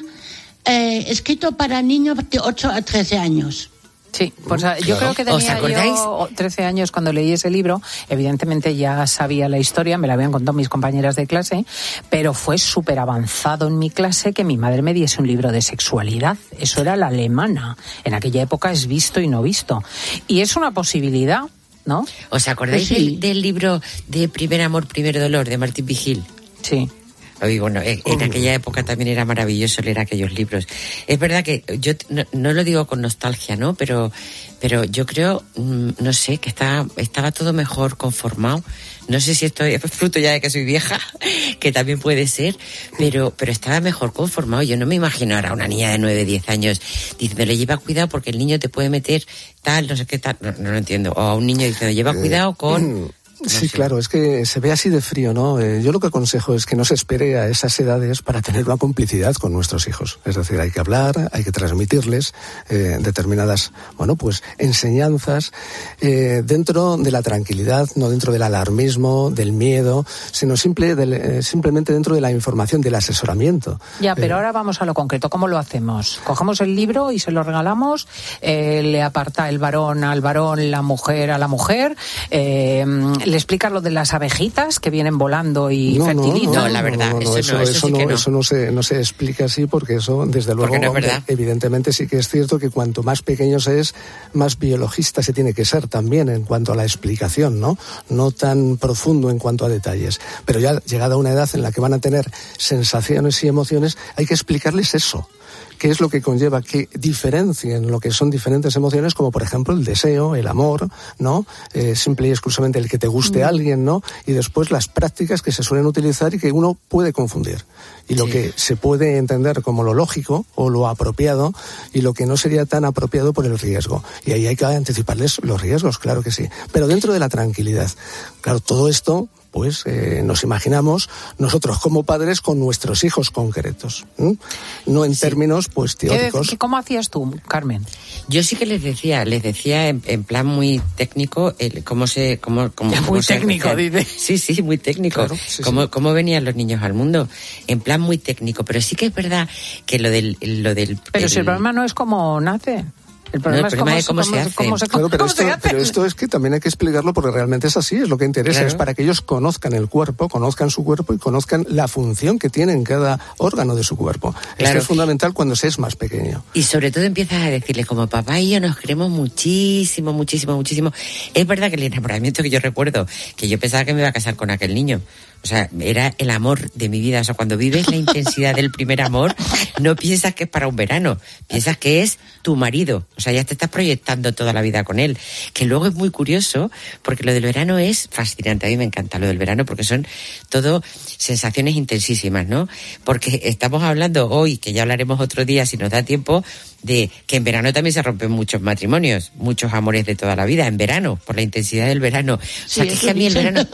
eh, escrito para niños de ocho a trece años. Sí, pues yo claro. creo que tenía yo trece años cuando leí ese libro. Evidentemente ya sabía la historia, me la habían contado mis compañeras de clase, pero fue súper avanzado en mi clase que mi madre me diese un libro de sexualidad. Eso era la alemana. En aquella época es visto y no visto. Y es una posibilidad, ¿no? ¿Os acordáis pues sí. del, del libro de Primer Amor, Primer Dolor de Martín Vigil? Sí. Y bueno, en aquella época también era maravilloso leer aquellos libros. Es verdad que yo no, no lo digo con nostalgia, ¿no? Pero, pero yo creo, no sé, que está, estaba todo mejor conformado. No sé si esto es fruto ya de que soy vieja, que también puede ser, pero, pero estaba mejor conformado. Yo no me imagino ahora a una niña de nueve, diez años diciéndole lleva cuidado porque el niño te puede meter tal, no sé qué tal. No, no lo entiendo. O a un niño diciendo lleva cuidado con... No sí, sé. Claro, es que se ve así de frío, ¿no? Eh, yo lo que aconsejo es que no se espere a esas edades para tener una complicidad con nuestros hijos. Es decir, hay que hablar, hay que transmitirles eh, determinadas, bueno, pues enseñanzas eh, dentro de la tranquilidad, no dentro del alarmismo, del miedo, sino simple, del, eh, simplemente dentro de la información, del asesoramiento. Ya, pero eh, ahora vamos a lo concreto. ¿Cómo lo hacemos? Cogemos el libro y se lo regalamos, eh, le aparta el varón al varón, la mujer a la mujer, eh, le explicas lo de las abejitas que vienen volando y no, fertilizan. No, no, la verdad, no, no, eso, eso, no, eso, eso, sí no, que no. eso no se, no se explica así porque eso, desde luego, no hombre, evidentemente sí que es cierto que cuanto más pequeño se es, más biologista se tiene que ser también en cuanto a la explicación, ¿no? No tan profundo en cuanto a detalles. Pero ya llegada a una edad en la que van a tener sensaciones y emociones, hay que explicarles eso. ¿Qué es lo que conlleva que diferencien lo que son diferentes emociones, como por ejemplo el deseo, el amor, ¿no? Eh, simple y exclusivamente el que te guste mm. a alguien, ¿no? Y después las prácticas que se suelen utilizar y que uno puede confundir. Y lo sí. que se puede entender como lo lógico o lo apropiado y lo que no sería tan apropiado por el riesgo. Y ahí hay que anticiparles los riesgos, claro que sí. Pero dentro de la tranquilidad. Claro, todo esto... pues eh, nos imaginamos nosotros como padres con nuestros hijos concretos, ¿eh? No en sí. términos pues teóricos. ¿Qué, ¿Cómo hacías tú, Carmen? Yo sí que les decía, les decía en, en plan muy técnico el, cómo se... Cómo, cómo, muy cómo técnico, se, dice. Sí, sí, muy técnico. Claro, sí, cómo, sí. cómo venían los niños al mundo, en plan muy técnico. Pero sí que es verdad que lo del... Lo del pero el, si el problema no es cómo nace... El problema, no, el problema es cómo, es cómo, cómo, se hace. Cómo se, claro, pero, cómo esto, se hace. pero esto es que también hay que explicarlo porque realmente es así, es lo que interesa, claro. es para que ellos conozcan el cuerpo, conozcan su cuerpo y conozcan la función que tiene en cada órgano de su cuerpo. Claro. Esto es fundamental cuando se es más pequeño. Y sobre todo empiezas a decirle, como papá y yo nos queremos muchísimo, muchísimo, muchísimo. Es verdad que el enamoramiento que yo recuerdo, que yo pensaba que me iba a casar con aquel niño. O sea, era el amor de mi vida. O sea, cuando vives la intensidad del primer amor, no piensas que es para un verano. Piensas que es tu marido. O sea, ya te estás proyectando toda la vida con él. Que luego es muy curioso, porque lo del verano es fascinante. A mí me encanta lo del verano, porque son todo sensaciones intensísimas, ¿no? Porque estamos hablando hoy, que ya hablaremos otro día si nos da tiempo, de que en verano también se rompen muchos matrimonios, muchos amores de toda la vida, en verano, por la intensidad del verano. O sea, sí, que es que a mí el verano...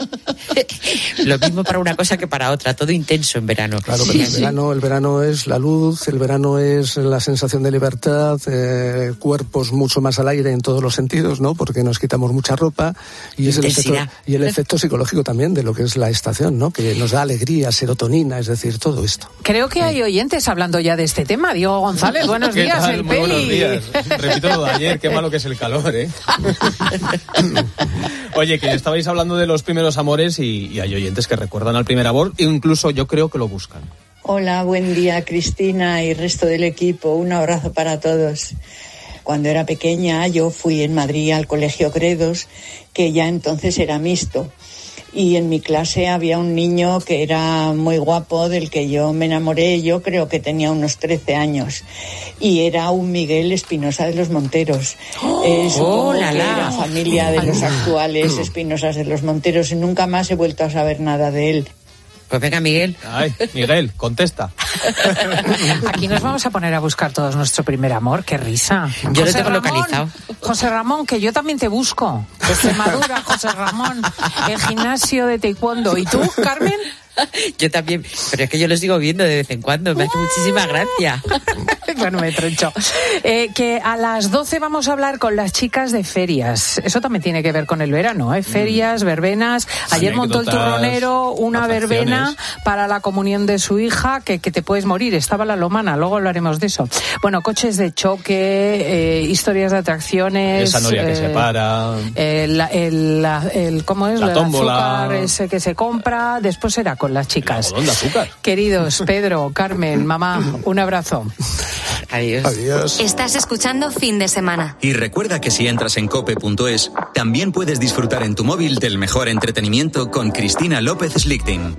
lo mismo para una cosa que para otra, todo intenso en verano. Claro, pero el verano, el verano es la luz, el verano es la sensación de libertad, eh, cuerpos mucho más al aire en todos los sentidos, ¿no? Porque nos quitamos mucha ropa y es el efecto, y el efecto psicológico también de lo que es la estación, ¿no? Que nos da alegría, serotonina, es decir, todo esto. Creo que hay oyentes hablando ya de este tema. Diego González, buenos días, el Muy Peli. buenos días. Repito lo de ayer, qué malo que es el calor, ¿eh? Oye, que estabais hablando de los primeros amores y, y hay oyentes que recuerdan al primer amor e incluso yo creo que lo buscan. Hola, buen día, Cristina y resto del equipo. Un abrazo para todos. Cuando era pequeña yo fui en Madrid al Colegio Gredos, que ya entonces era mixto. Y en mi clase había un niño que era muy guapo, del que yo me enamoré, yo creo que tenía unos trece años, y era un Miguel Espinosa de los Monteros. ¡Oh! Eh, supongo ¡Oh, la, que la! era familia de los actuales Espinosas de los Monteros, y nunca más he vuelto a saber nada de él. Pues venga, Miguel. Ay, Miguel, contesta. Aquí nos vamos a poner a buscar todos nuestro primer amor. ¡Qué risa! Yo José lo tengo Ramón, localizado. José Ramón, que yo también te busco. De Extremadura, José Ramón. El gimnasio de taekwondo. ¿Y tú, Carmen? Yo también, pero es que yo lo sigo viendo de vez en cuando, me hace muchísima gracia. Bueno, me troncho. Eh, que a las doce vamos a hablar con las chicas de ferias. Eso también tiene que ver con el verano, ¿eh? Ferias, verbenas. Ayer montó el turronero una verbena para la comunión de su hija, que, que te puedes morir. Estaba la Lomana, luego hablaremos de eso. Bueno, coches de choque, eh, historias de atracciones. Esa noria eh, que se para. El, el, el, el, ¿Cómo es? La el tómbola. azúcar ese que se compra. Después era con las chicas. El azúcar. Queridos, Pedro, Carmen, mamá, un abrazo. Adiós. Adiós. Estás escuchando Fin de Semana. Y recuerda que si entras en cope punto es, también puedes disfrutar en tu móvil del mejor entretenimiento con Cristina López Slichting.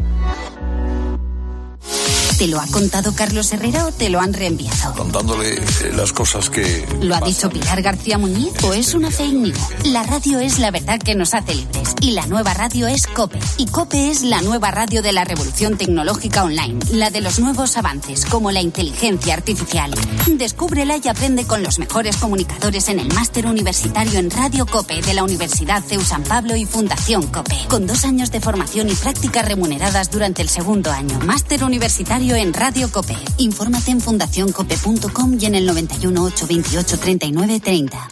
¿Te lo ha contado Carlos Herrera o te lo han reenviado? Contándole eh, las cosas que... ¿Lo ha dicho Pilar García Muñiz o es una fake news? La radio es la verdad que nos hace libres. Y la nueva radio es COPE. Y COPE es la nueva radio de la revolución tecnológica online. La de los nuevos avances, como la inteligencia artificial. Descúbrela y aprende con los mejores comunicadores en el máster universitario en Radio COPE de la Universidad C E U San Pablo y Fundación COPE. Con dos años de formación y prácticas remuneradas durante el segundo año. Máster universitario en Radio COPE. Infórmate en fundación cope punto com y en el noventa y uno, ochocientos veintiocho, treinta y nueve treinta.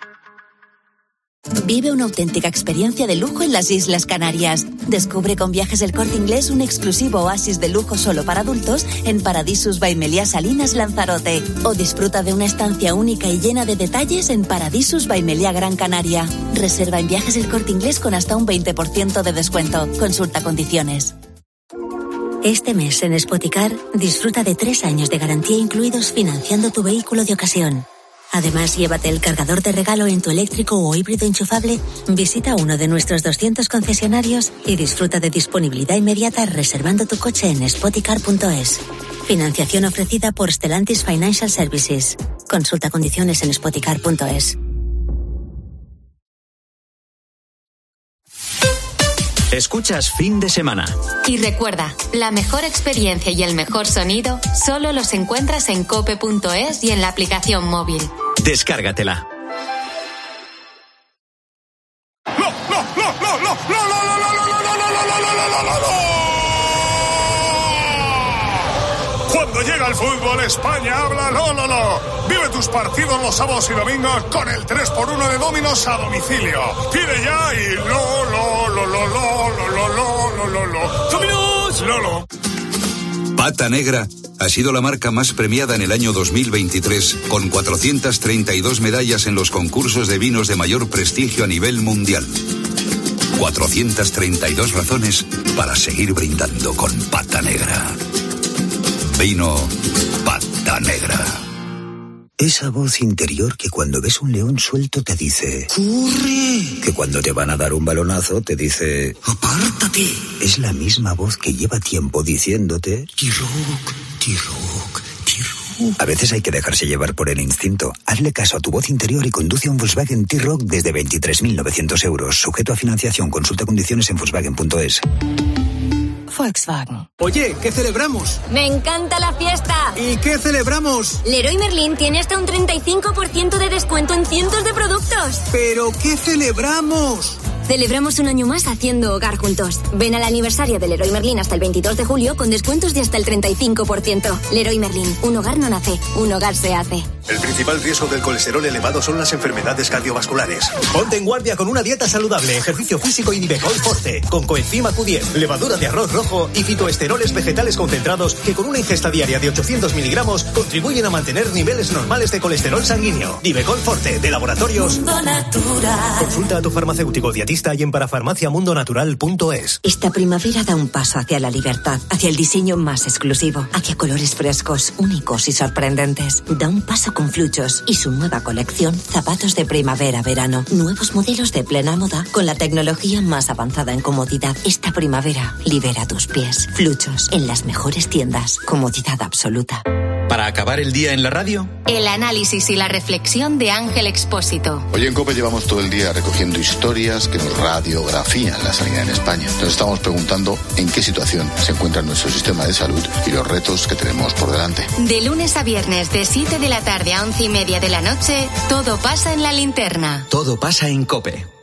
Vive una auténtica experiencia de lujo en las Islas Canarias. Descubre con Viajes El Corte Inglés un exclusivo oasis de lujo solo para adultos en Paradisus by Meliá Salinas Lanzarote. O disfruta de una estancia única y llena de detalles en Paradisus by Meliá Gran Canaria. Reserva en Viajes El Corte Inglés con hasta un veinte por ciento de descuento. Consulta condiciones. Este mes en Spoticar disfruta de tres años de garantía incluidos financiando tu vehículo de ocasión. Además, llévate el cargador de regalo en tu eléctrico o híbrido enchufable, visita uno de nuestros doscientos concesionarios y disfruta de disponibilidad inmediata reservando tu coche en spoticar punto es. Financiación ofrecida por Stellantis Financial Services. Consulta condiciones en spoticar punto es. Escuchas Fin de Semana. Y recuerda, la mejor experiencia y el mejor sonido solo los encuentras en cope punto es y en la aplicación móvil. Descárgatela. Cuando llega el fútbol, España habla lo, lo, lo. Vive tus partidos los sábados y domingos con el tres por uno de Dominos a domicilio. Pide ya y lo, lo, lo, lo, lo, lo, lo, lo, lo, lo. ¡Dominos! Lolo. Pata Negra ha sido la marca más premiada en el año dos mil veintitrés, con cuatrocientas treinta y dos medallas en los concursos de vinos de mayor prestigio a nivel mundial. cuatrocientas treinta y dos razones para seguir brindando con Pata Negra. Vino Pata Negra. Esa voz interior que cuando ves un león suelto te dice ¡corre! Que cuando te van a dar un balonazo te dice ¡apártate! Es la misma voz que lleva tiempo diciéndote T-Rock, T-Rock, T-Rock. A veces hay que dejarse llevar por el instinto. Hazle caso a tu voz interior y conduce un Volkswagen T-Rock desde veintitrés mil novecientos euros. Sujeto a financiación. Consulta condiciones en volkswagen punto es. Volkswagen. Oye, ¿qué celebramos? ¡Me encanta la fiesta! ¿Y qué celebramos? Leroy Merlin tiene hasta un treinta y cinco por ciento de descuento en cientos de productos. ¿Pero qué celebramos? Celebramos un año más haciendo hogar juntos. Ven al aniversario de Leroy Merlin hasta el veintidós de julio con descuentos de hasta el treinta y cinco por ciento. Leroy Merlin, un hogar no nace, un hogar se hace. El principal riesgo del colesterol elevado son las enfermedades cardiovasculares. Ponte en guardia con una dieta saludable, ejercicio físico y Nivecol Forte, con coenzima Q diez, levadura de arroz rojo y fitoesteroles vegetales concentrados que con una ingesta diaria de ochocientos miligramos contribuyen a mantener niveles normales de colesterol sanguíneo. Nivecol Forte, de Laboratorios Mundo Natural. Consulta a tu farmacéutico dietista y en parafarmaciamundonatural punto es. Esta primavera da un paso hacia la libertad, hacia el diseño más exclusivo, hacia colores frescos, únicos y sorprendentes. Da un paso con Fluchos y su nueva colección zapatos de primavera-verano. Nuevos modelos de plena moda con la tecnología más avanzada en comodidad. Esta primavera libera tus pies. Fluchos, en las mejores tiendas. Comodidad absoluta. Para acabar el día en la radio, el análisis y la reflexión de Ángel Expósito. Hoy en COPE llevamos todo el día recogiendo historias que nos radiografían la sanidad en España. Nos estamos preguntando en qué situación se encuentra nuestro sistema de salud y los retos que tenemos por delante. De lunes a viernes, de siete de la tarde a once y media de la noche, todo pasa en la linterna. Todo pasa en COPE.